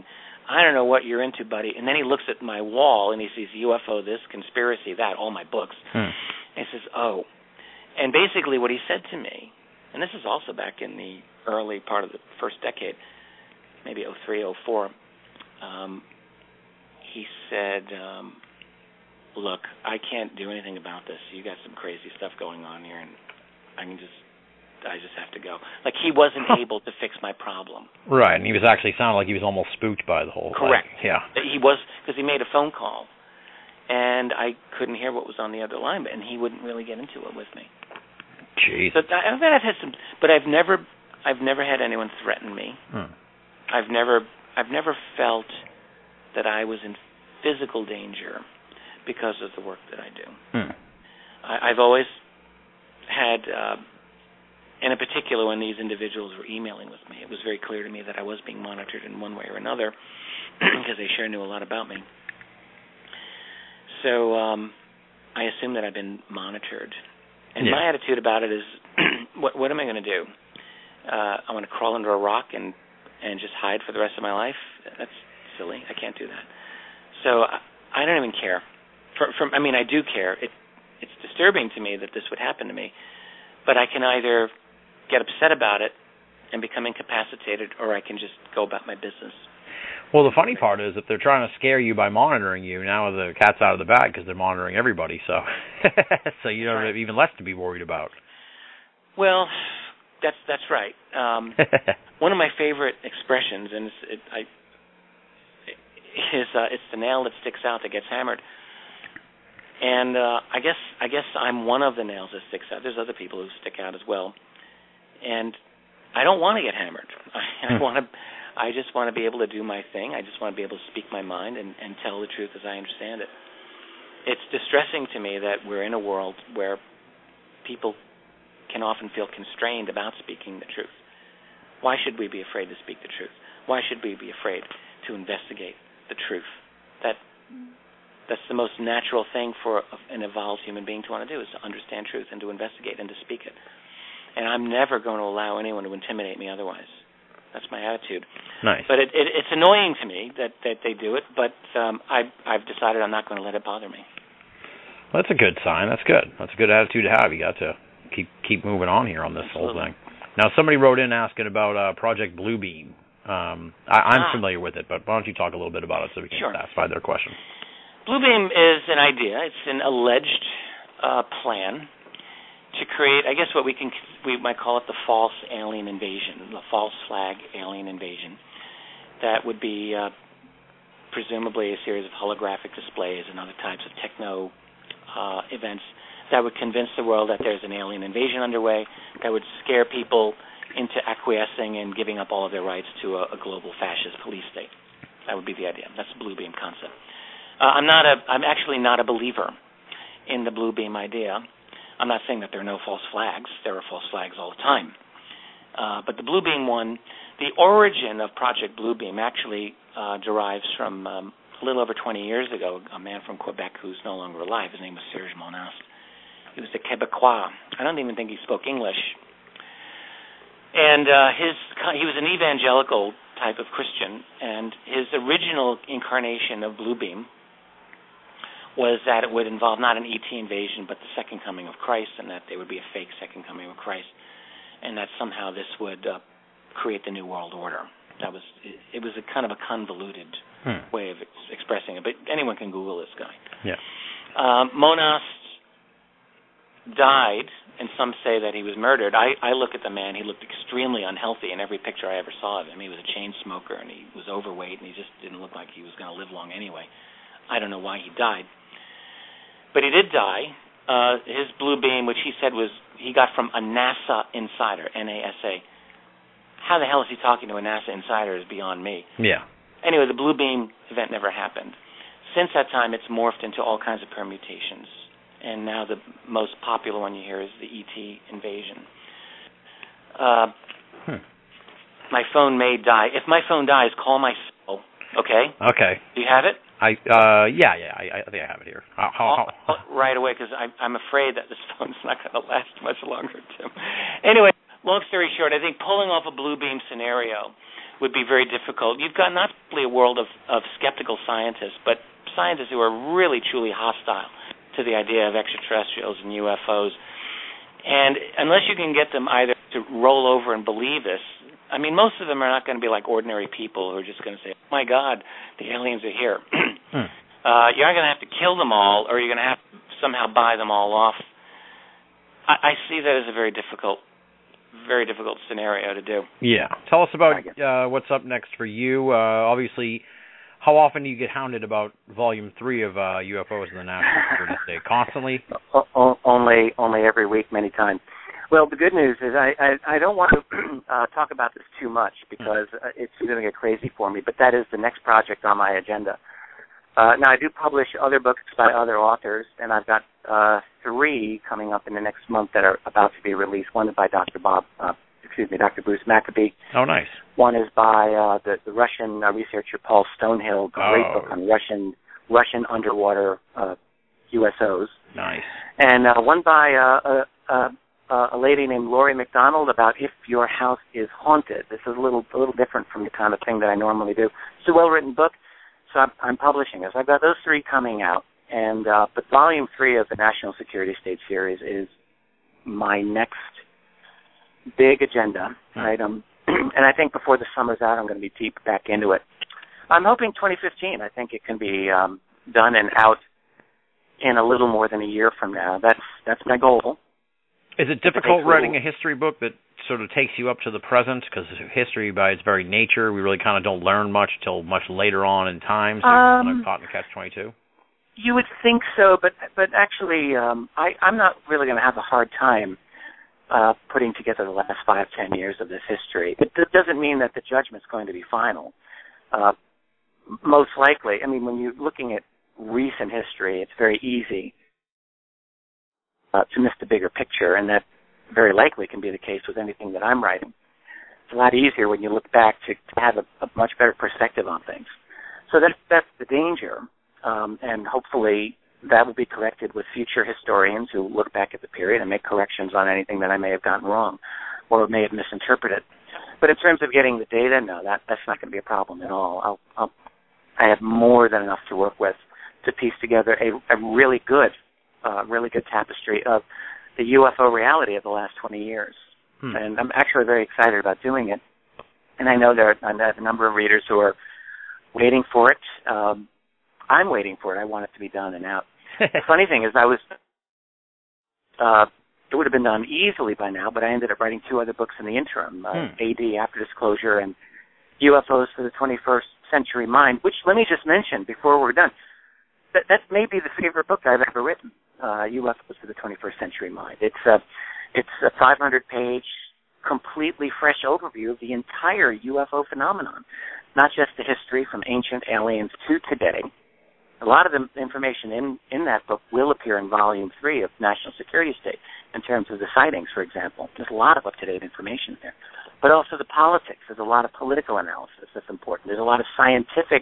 I don't know what you're into, buddy. And then he looks at my wall, and he sees U F O this, conspiracy that, all my books. Hmm. And he says, oh. And basically what he said to me, and this is also back in the early part of the first decade, maybe oh three, oh four, um, he said, um, look, I can't do anything about this. You got some crazy stuff going on here, and I can just, I just have to go. Like, he wasn't able to fix my problem. Right, and he was actually sounded like he was almost spooked by the whole thing. Correct. Like, yeah. He was, because he made a phone call, and I couldn't hear what was on the other line, and he wouldn't really get into it with me. Jeez. So I, I've had some, but I've never, I've never had anyone threaten me. Hmm. I've never, I've never felt that I was in physical danger because of the work that I do. Hmm. I, I've always had, uh, and in particular when these individuals were emailing with me, it was very clear to me that I was being monitored in one way or another because they sure knew a lot about me. So um, I assume that I've been monitored. And yeah. my attitude about it is, what, what am I going to do? Uh, I want to crawl under a rock and, and just hide for the rest of my life? That's silly. I can't do that. So I, I don't even care. For, for, I mean, I do care. It, it's disturbing to me that this would happen to me. But I can either get upset about it and become incapacitated, or I can just go about my business. Well, the funny part is, if they're trying to scare you by monitoring you, now the cat's out of the bag because they're monitoring everybody. So, so you don't have even less to be worried about. Well, that's that's right. Um, one of my favorite expressions, and it's, it, I, is uh, it's the nail that sticks out that gets hammered. And uh, I guess I guess I'm one of the nails that sticks out. There's other people who stick out as well, and I don't want to get hammered. I, I want to. I just want to be able to do my thing. I just want to be able to speak my mind and, and tell the truth as I understand it. It's distressing to me that we're in a world where people can often feel constrained about speaking the truth. Why should we be afraid to speak the truth? Why should we be afraid to investigate the truth? That that's the most natural thing for an evolved human being to want to do, is to understand truth and to investigate and to speak it. And I'm never going to allow anyone to intimidate me otherwise. That's my attitude. Nice. But it, it, it's annoying to me that, that they do it, but um, I, I've decided I'm not going to let it bother me. Well, that's a good sign. That's good. That's a good attitude to have. You got to keep keep moving on here on this Absolutely. whole thing. Now, somebody wrote in asking about uh, Project Bluebeam. Um, I, I'm ah. familiar with it, but why don't you talk a little bit about it so we can sure. satisfy their question. Bluebeam is an idea. It's an alleged uh, plan to create, I guess what we can we might call it the false alien invasion, the false flag alien invasion. That would be uh, presumably a series of holographic displays and other types of techno uh, events that would convince the world that there's an alien invasion underway, that would scare people into acquiescing and giving up all of their rights to a, a global fascist police state. That would be the idea. That's the Bluebeam concept. Uh, I'm not a. I'm actually not a believer in the Bluebeam idea. I'm not saying that there are no false flags. There are false flags all the time. Uh, but the Bluebeam one, the origin of Project Bluebeam actually uh, derives from um, a little over twenty years ago, a man from Quebec who's no longer alive. His name was Serge Monast. He was a Quebecois. I don't even think he spoke English. And uh, his he was an evangelical type of Christian, and his original incarnation of Bluebeam was that it would involve not an E T invasion, but the second coming of Christ, and that there would be a fake second coming of Christ, and that somehow this would uh, create the New World Order. That was it, it was a kind of a convoluted hmm. way of ex- expressing it, but anyone can Google this guy. Yeah. Um, Monast died, and some say that he was murdered. I, I look at the man; he looked extremely unhealthy in every picture I ever saw of him. He was a chain smoker, and he was overweight, and he just didn't look like he was going to live long anyway. I don't know why he died. But he did die. Uh, his Bluebeam, which he said was he got from a NASA insider, N A S A. How the hell is he talking to a NASA insider is beyond me. Yeah. Anyway, the Bluebeam event never happened. Since that time, it's morphed into all kinds of permutations. And now the most popular one you hear is the E T invasion. Uh, hmm. My phone may die. If my phone dies, call my cell, okay? Okay. Do you have it? I uh yeah yeah I, I think I have it here. How, how, how? Right away, because I'm afraid that this phone's not going to last much longer, Tim. Anyway, long story short, I think pulling off a Bluebeam scenario would be very difficult. You've got not only a world of, of skeptical scientists, but scientists who are really, truly hostile to the idea of extraterrestrials and U F Os. And unless you can get them either to roll over and believe this, I mean, most of them are not going to be like ordinary people who are just going to say, oh, my God, the aliens are here. hmm. uh, you're not going to have to kill them all, or you're going to have to somehow buy them all off. I, I see that as a very difficult very difficult scenario to do. Yeah. Tell us about uh, what's up next for you. Uh, obviously, how often do you get hounded about Volume three of uh, U F Os in the National Security State? Constantly? O- only only every week, many times. Well, the good news is I, I, I don't want to uh, talk about this too much because uh, it's going to get crazy for me, but that is the next project on my agenda. Uh, now, I do publish other books by other authors, and I've got uh, three coming up in the next month that are about to be released. One is by Doctor Bob, uh, excuse me, Doctor Bruce Maccabee. Oh, nice. One is by uh, the, the Russian uh, researcher Paul Stonehill, great oh. book on Russian Russian underwater uh, U S Os. Nice. And uh, one by uh, a, a, a lady named Laurie McDonald about If Your House is Haunted. This is a little a little different from the kind of thing that I normally do. It's a well-written book. So I'm, I'm publishing this. I've got those three coming out, and uh, but Volume Three of the National Security State series is my next big agenda item, and I think before the summer's out, I'm going to be deep back into it. I'm hoping twenty fifteen. I think it can be um, done and out in a little more than a year from now. That's that's my goal. Is it difficult writing a history book that sort of takes you up to the present? Because history, by its very nature, we really kind of don't learn much till much later on in time. So um, I'm caught in catch twenty-two. You would think so, but but actually, um, I, I'm not really going to have a hard time uh, putting together the last five, ten years of this history. It, it doesn't mean that the judgment's going to be final. Uh, most likely, I mean, when you're looking at recent history, it's very easy uh, to miss the bigger picture, and that very likely can be the case with anything that I'm writing. It's a lot easier when you look back to, to have a, a much better perspective on things. So that's, that's the danger, um, and hopefully that will be corrected with future historians who look back at the period and make corrections on anything that I may have gotten wrong or may have misinterpreted. But in terms of getting the data, no, that, that's not going to be a problem at all. I'll, I'll, I have more than enough to work with to piece together a, a really good, uh, really good tapestry of the U F O reality of the last twenty years. Hmm. And I'm actually very excited about doing it. And I know there are a number of readers who are waiting for it. Um, I'm waiting for it. I want it to be done and out. The funny thing is I was, uh, it would have been done easily by now, but I ended up writing two other books in the interim, uh, hmm. A D, After Disclosure, and U F Os for the twenty-first Century Mind, which, let me just mention before we're done, that, that may be the favorite book I've ever written. Uh, U F Os for the twenty-first Century Mind. It's a, it's a five hundred page, completely fresh overview of the entire U F O phenomenon, not just the history from ancient aliens to today. A lot of the information in, in that book will appear in Volume three of National Security State in terms of the sightings, for example. There's a lot of up-to-date information there. But also the politics. There's a lot of political analysis that's important. There's a lot of scientific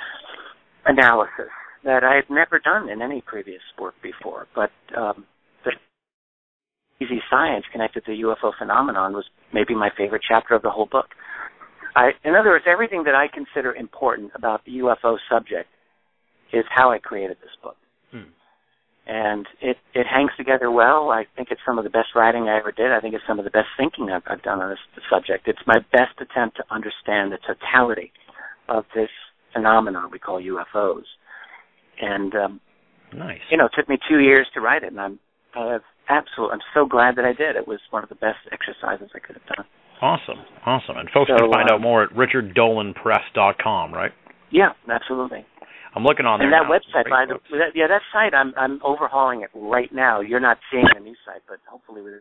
analysis that I had never done in any previous work before. But um, the easy science connected to the U F O phenomenon was maybe my favorite chapter of the whole book. I, in other words, everything that I consider important about the U F O subject is how I created this book. Hmm. And it, it hangs together well. I think it's some of the best writing I ever did. I think it's some of the best thinking I've, I've done on this subject. It's my best attempt to understand the totality of this phenomenon we call U F Os. And, um, nice. you know, it took me two years to write it, and I'm I have absolute, I'm so glad that I did. It was one of the best exercises I could have done. Awesome, awesome. And folks so, can find um, out more at richard dolan press dot com, right? Yeah, absolutely. I'm looking on there and that now. website, by the, that, yeah, that site, I'm I'm overhauling it right now. You're not seeing the new site, but hopefully with it.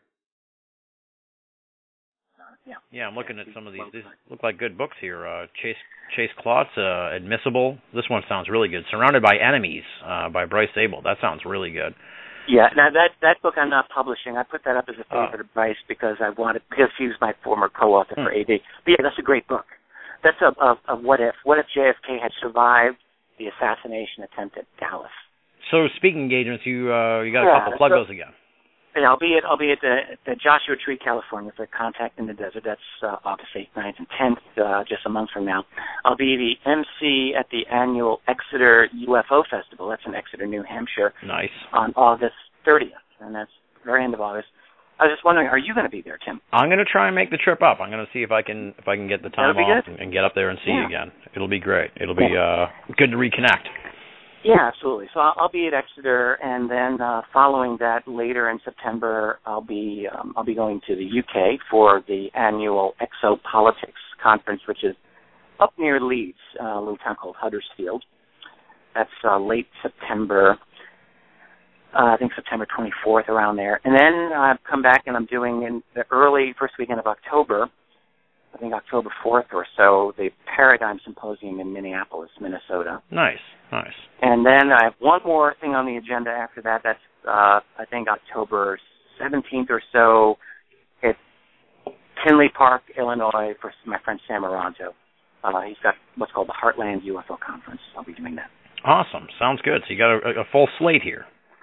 Yeah. Yeah, I'm looking at some of these. These look like good books here. Uh, Chase Chase Klotz, uh, Admissible. This one sounds really good. Surrounded by Enemies uh, by Bryce Zabel. That sounds really good. Yeah. Now that that book I'm not publishing. I put that up as a favorite of Bryce because I wanted because he was my former co-author hmm. for A D. But yeah, that's a great book. That's a, a, a what if. What if J F K had survived the assassination attempt at Dallas? So speaking engagements, you uh, you got a yeah, couple. Plug so, those again. Yeah, I'll be at I'll be at the, the Joshua Tree, California for Contact in the Desert. That's uh, August eighth, ninth, and tenth, uh, just a month from now. I'll be the M C at the annual Exeter U F O Festival. That's in Exeter, New Hampshire. Nice. On August thirtieth, and that's the very end of August. I was just wondering, are you going to be there, Tim? I'm going to try and make the trip up. I'm going to see if I can if I can get the time off and, and get up there and see yeah. you again. It'll be great. It'll be uh, good to reconnect. Yeah, absolutely. So I'll, I'll be at Exeter, and then uh, following that, later in September, I'll be um, I'll be going to the U K for the annual Exopolitics conference, which is up near Leeds, uh, a little town called Huddersfield. That's uh, late September, uh, I think September twenty-fourth, around there. And then I've come back, and I'm doing in the early first weekend of October, I think October fourth or so, the Paradigm Symposium in Minneapolis, Minnesota. Nice, nice. And then I have one more thing on the agenda after that. That's, uh, I think, October seventeenth or so at Tinley Park, Illinois, for my friend Sam Aranto. Uh, he's got what's called the Heartland U F O Conference. I'll be doing that. Awesome. Sounds good. So you got a, a full slate here.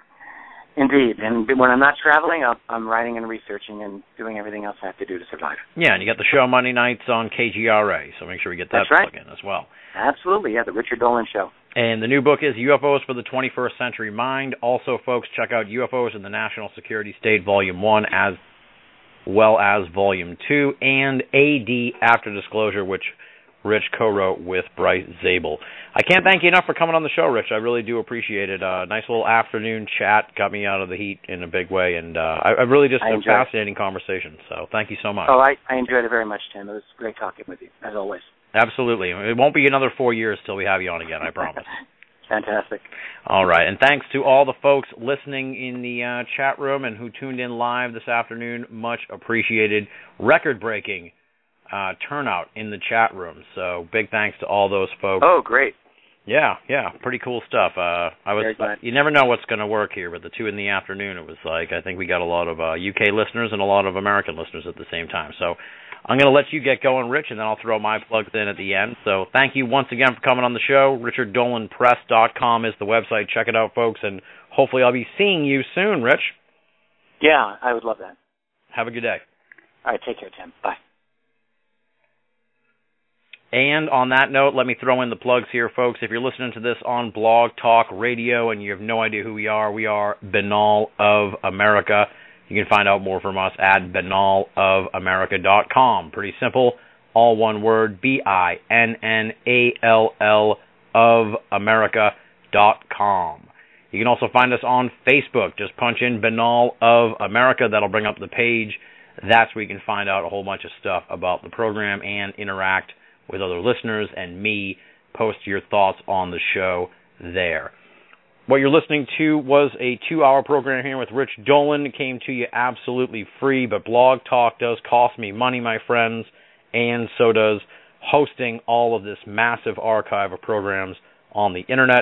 Indeed. And when I'm not traveling, I'll, I'm writing and researching and doing everything else I have to do to survive. Yeah, and you got the show Monday nights on K G R A, so make sure we get that That's right. plug in as well. Absolutely, yeah, the Richard Dolan Show. And the new book is U F Os for the twenty-first Century Mind. Also, folks, check out U F Os in the National Security State Volume one as well as Volume two, and A D After Disclosure, which Rich co-wrote with Bryce Zabel. I can't thank you enough for coming on the show, Rich. I really do appreciate it. Uh, nice little afternoon chat, got me out of the heat in a big way, and uh, I, I really just a fascinating conversation. So thank you so much. Oh, I, I enjoyed it very much, Tim. It was great talking with you, as always. Absolutely. It won't be another four years till we have you on again, I promise. Fantastic. All right, and thanks to all the folks listening in the uh, chat room and who tuned in live this afternoon. Much appreciated. Record-breaking uh, turnout in the chat room, so big thanks to all those folks. Oh, great. Yeah, yeah, pretty cool stuff. Uh, I was. Uh, you never know what's going to work here, but the two in the afternoon, it was like I think we got a lot of uh, U K listeners and a lot of American listeners at the same time. So I'm going to let you get going, Rich, and then I'll throw my plugs in at the end. So thank you once again for coming on the show. Richard Dolan Press dot com is the website. Check it out, folks, and hopefully I'll be seeing you soon, Rich. Yeah, I would love that. Have a good day. All right, take care, Tim. Bye. And on that note, let me throw in the plugs here, folks. If you're listening to this on Blog Talk Radio and you have no idea who we are, we are Binnall of America. You can find out more from us at binnall of america dot com. Pretty simple, all one word, B I N N A L L of america dot com. You can also find us on Facebook. Just punch in Binnall of America. That'll bring up the page. That's where you can find out a whole bunch of stuff about the program and interact with other listeners and me. Post your thoughts on the show there. What you're listening to was a two-hour program here with Rich Dolan. It came to you absolutely free, but Blog Talk does cost me money, my friends, and so does hosting all of this massive archive of programs on the Internet.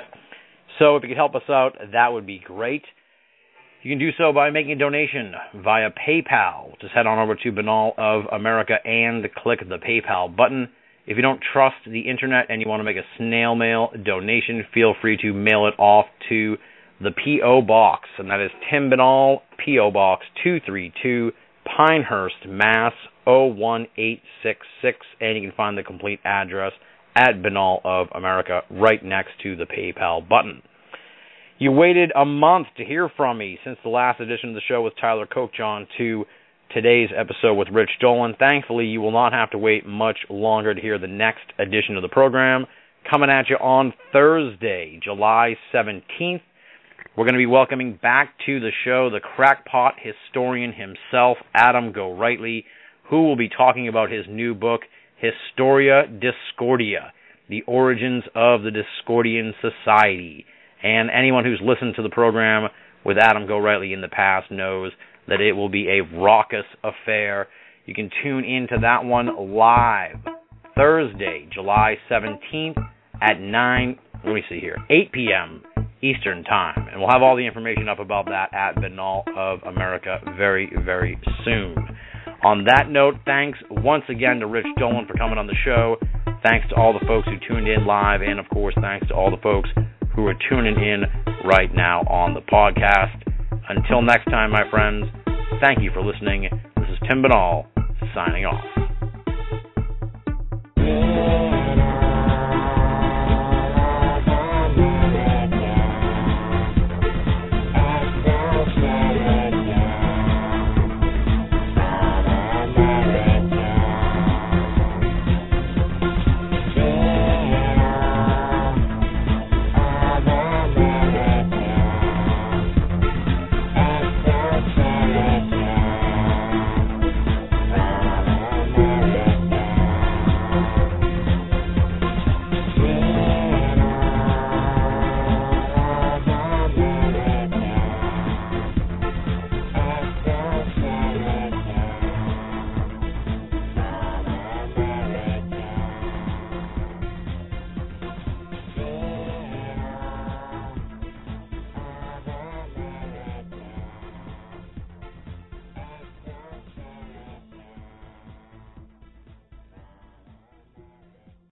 So if you could help us out, that would be great. You can do so by making a donation via PayPal. Just head on over to Binnall of America and click the PayPal button. If you don't trust the Internet and you want to make a snail mail donation, feel free to mail it off to the P O Box, and that is Tim Binnall, P O Box two three two, Pinehurst, Mass. oh one eight six six, and you can find the complete address at Binnall of America right next to the PayPal button. You waited a month to hear from me since the last edition of the show with Tyler Cokejohn to today's episode with Rich Dolan. Thankfully, you will not have to wait much longer to hear the next edition of the program. Coming at you on Thursday, July seventeenth. We're going to be welcoming back to the show the crackpot historian himself, Adam Gorightly, who will be talking about his new book, Historia Discordia, the origins of the Discordian Society. And anyone who's listened to the program with Adam Gorightly in the past knows that it will be a raucous affair. You can tune into that one live Thursday, July seventeenth at nine, let me see here, eight p.m. Eastern Time. And we'll have all the information up about that at Binnall of America very, very soon. On that note, thanks once again to Rich Dolan for coming on the show. Thanks to all the folks who tuned in live, and of course, thanks to all the folks who are tuning in right now on the podcast. Until next time, my friends, Thank you for listening. This is Tim Binnall, signing off.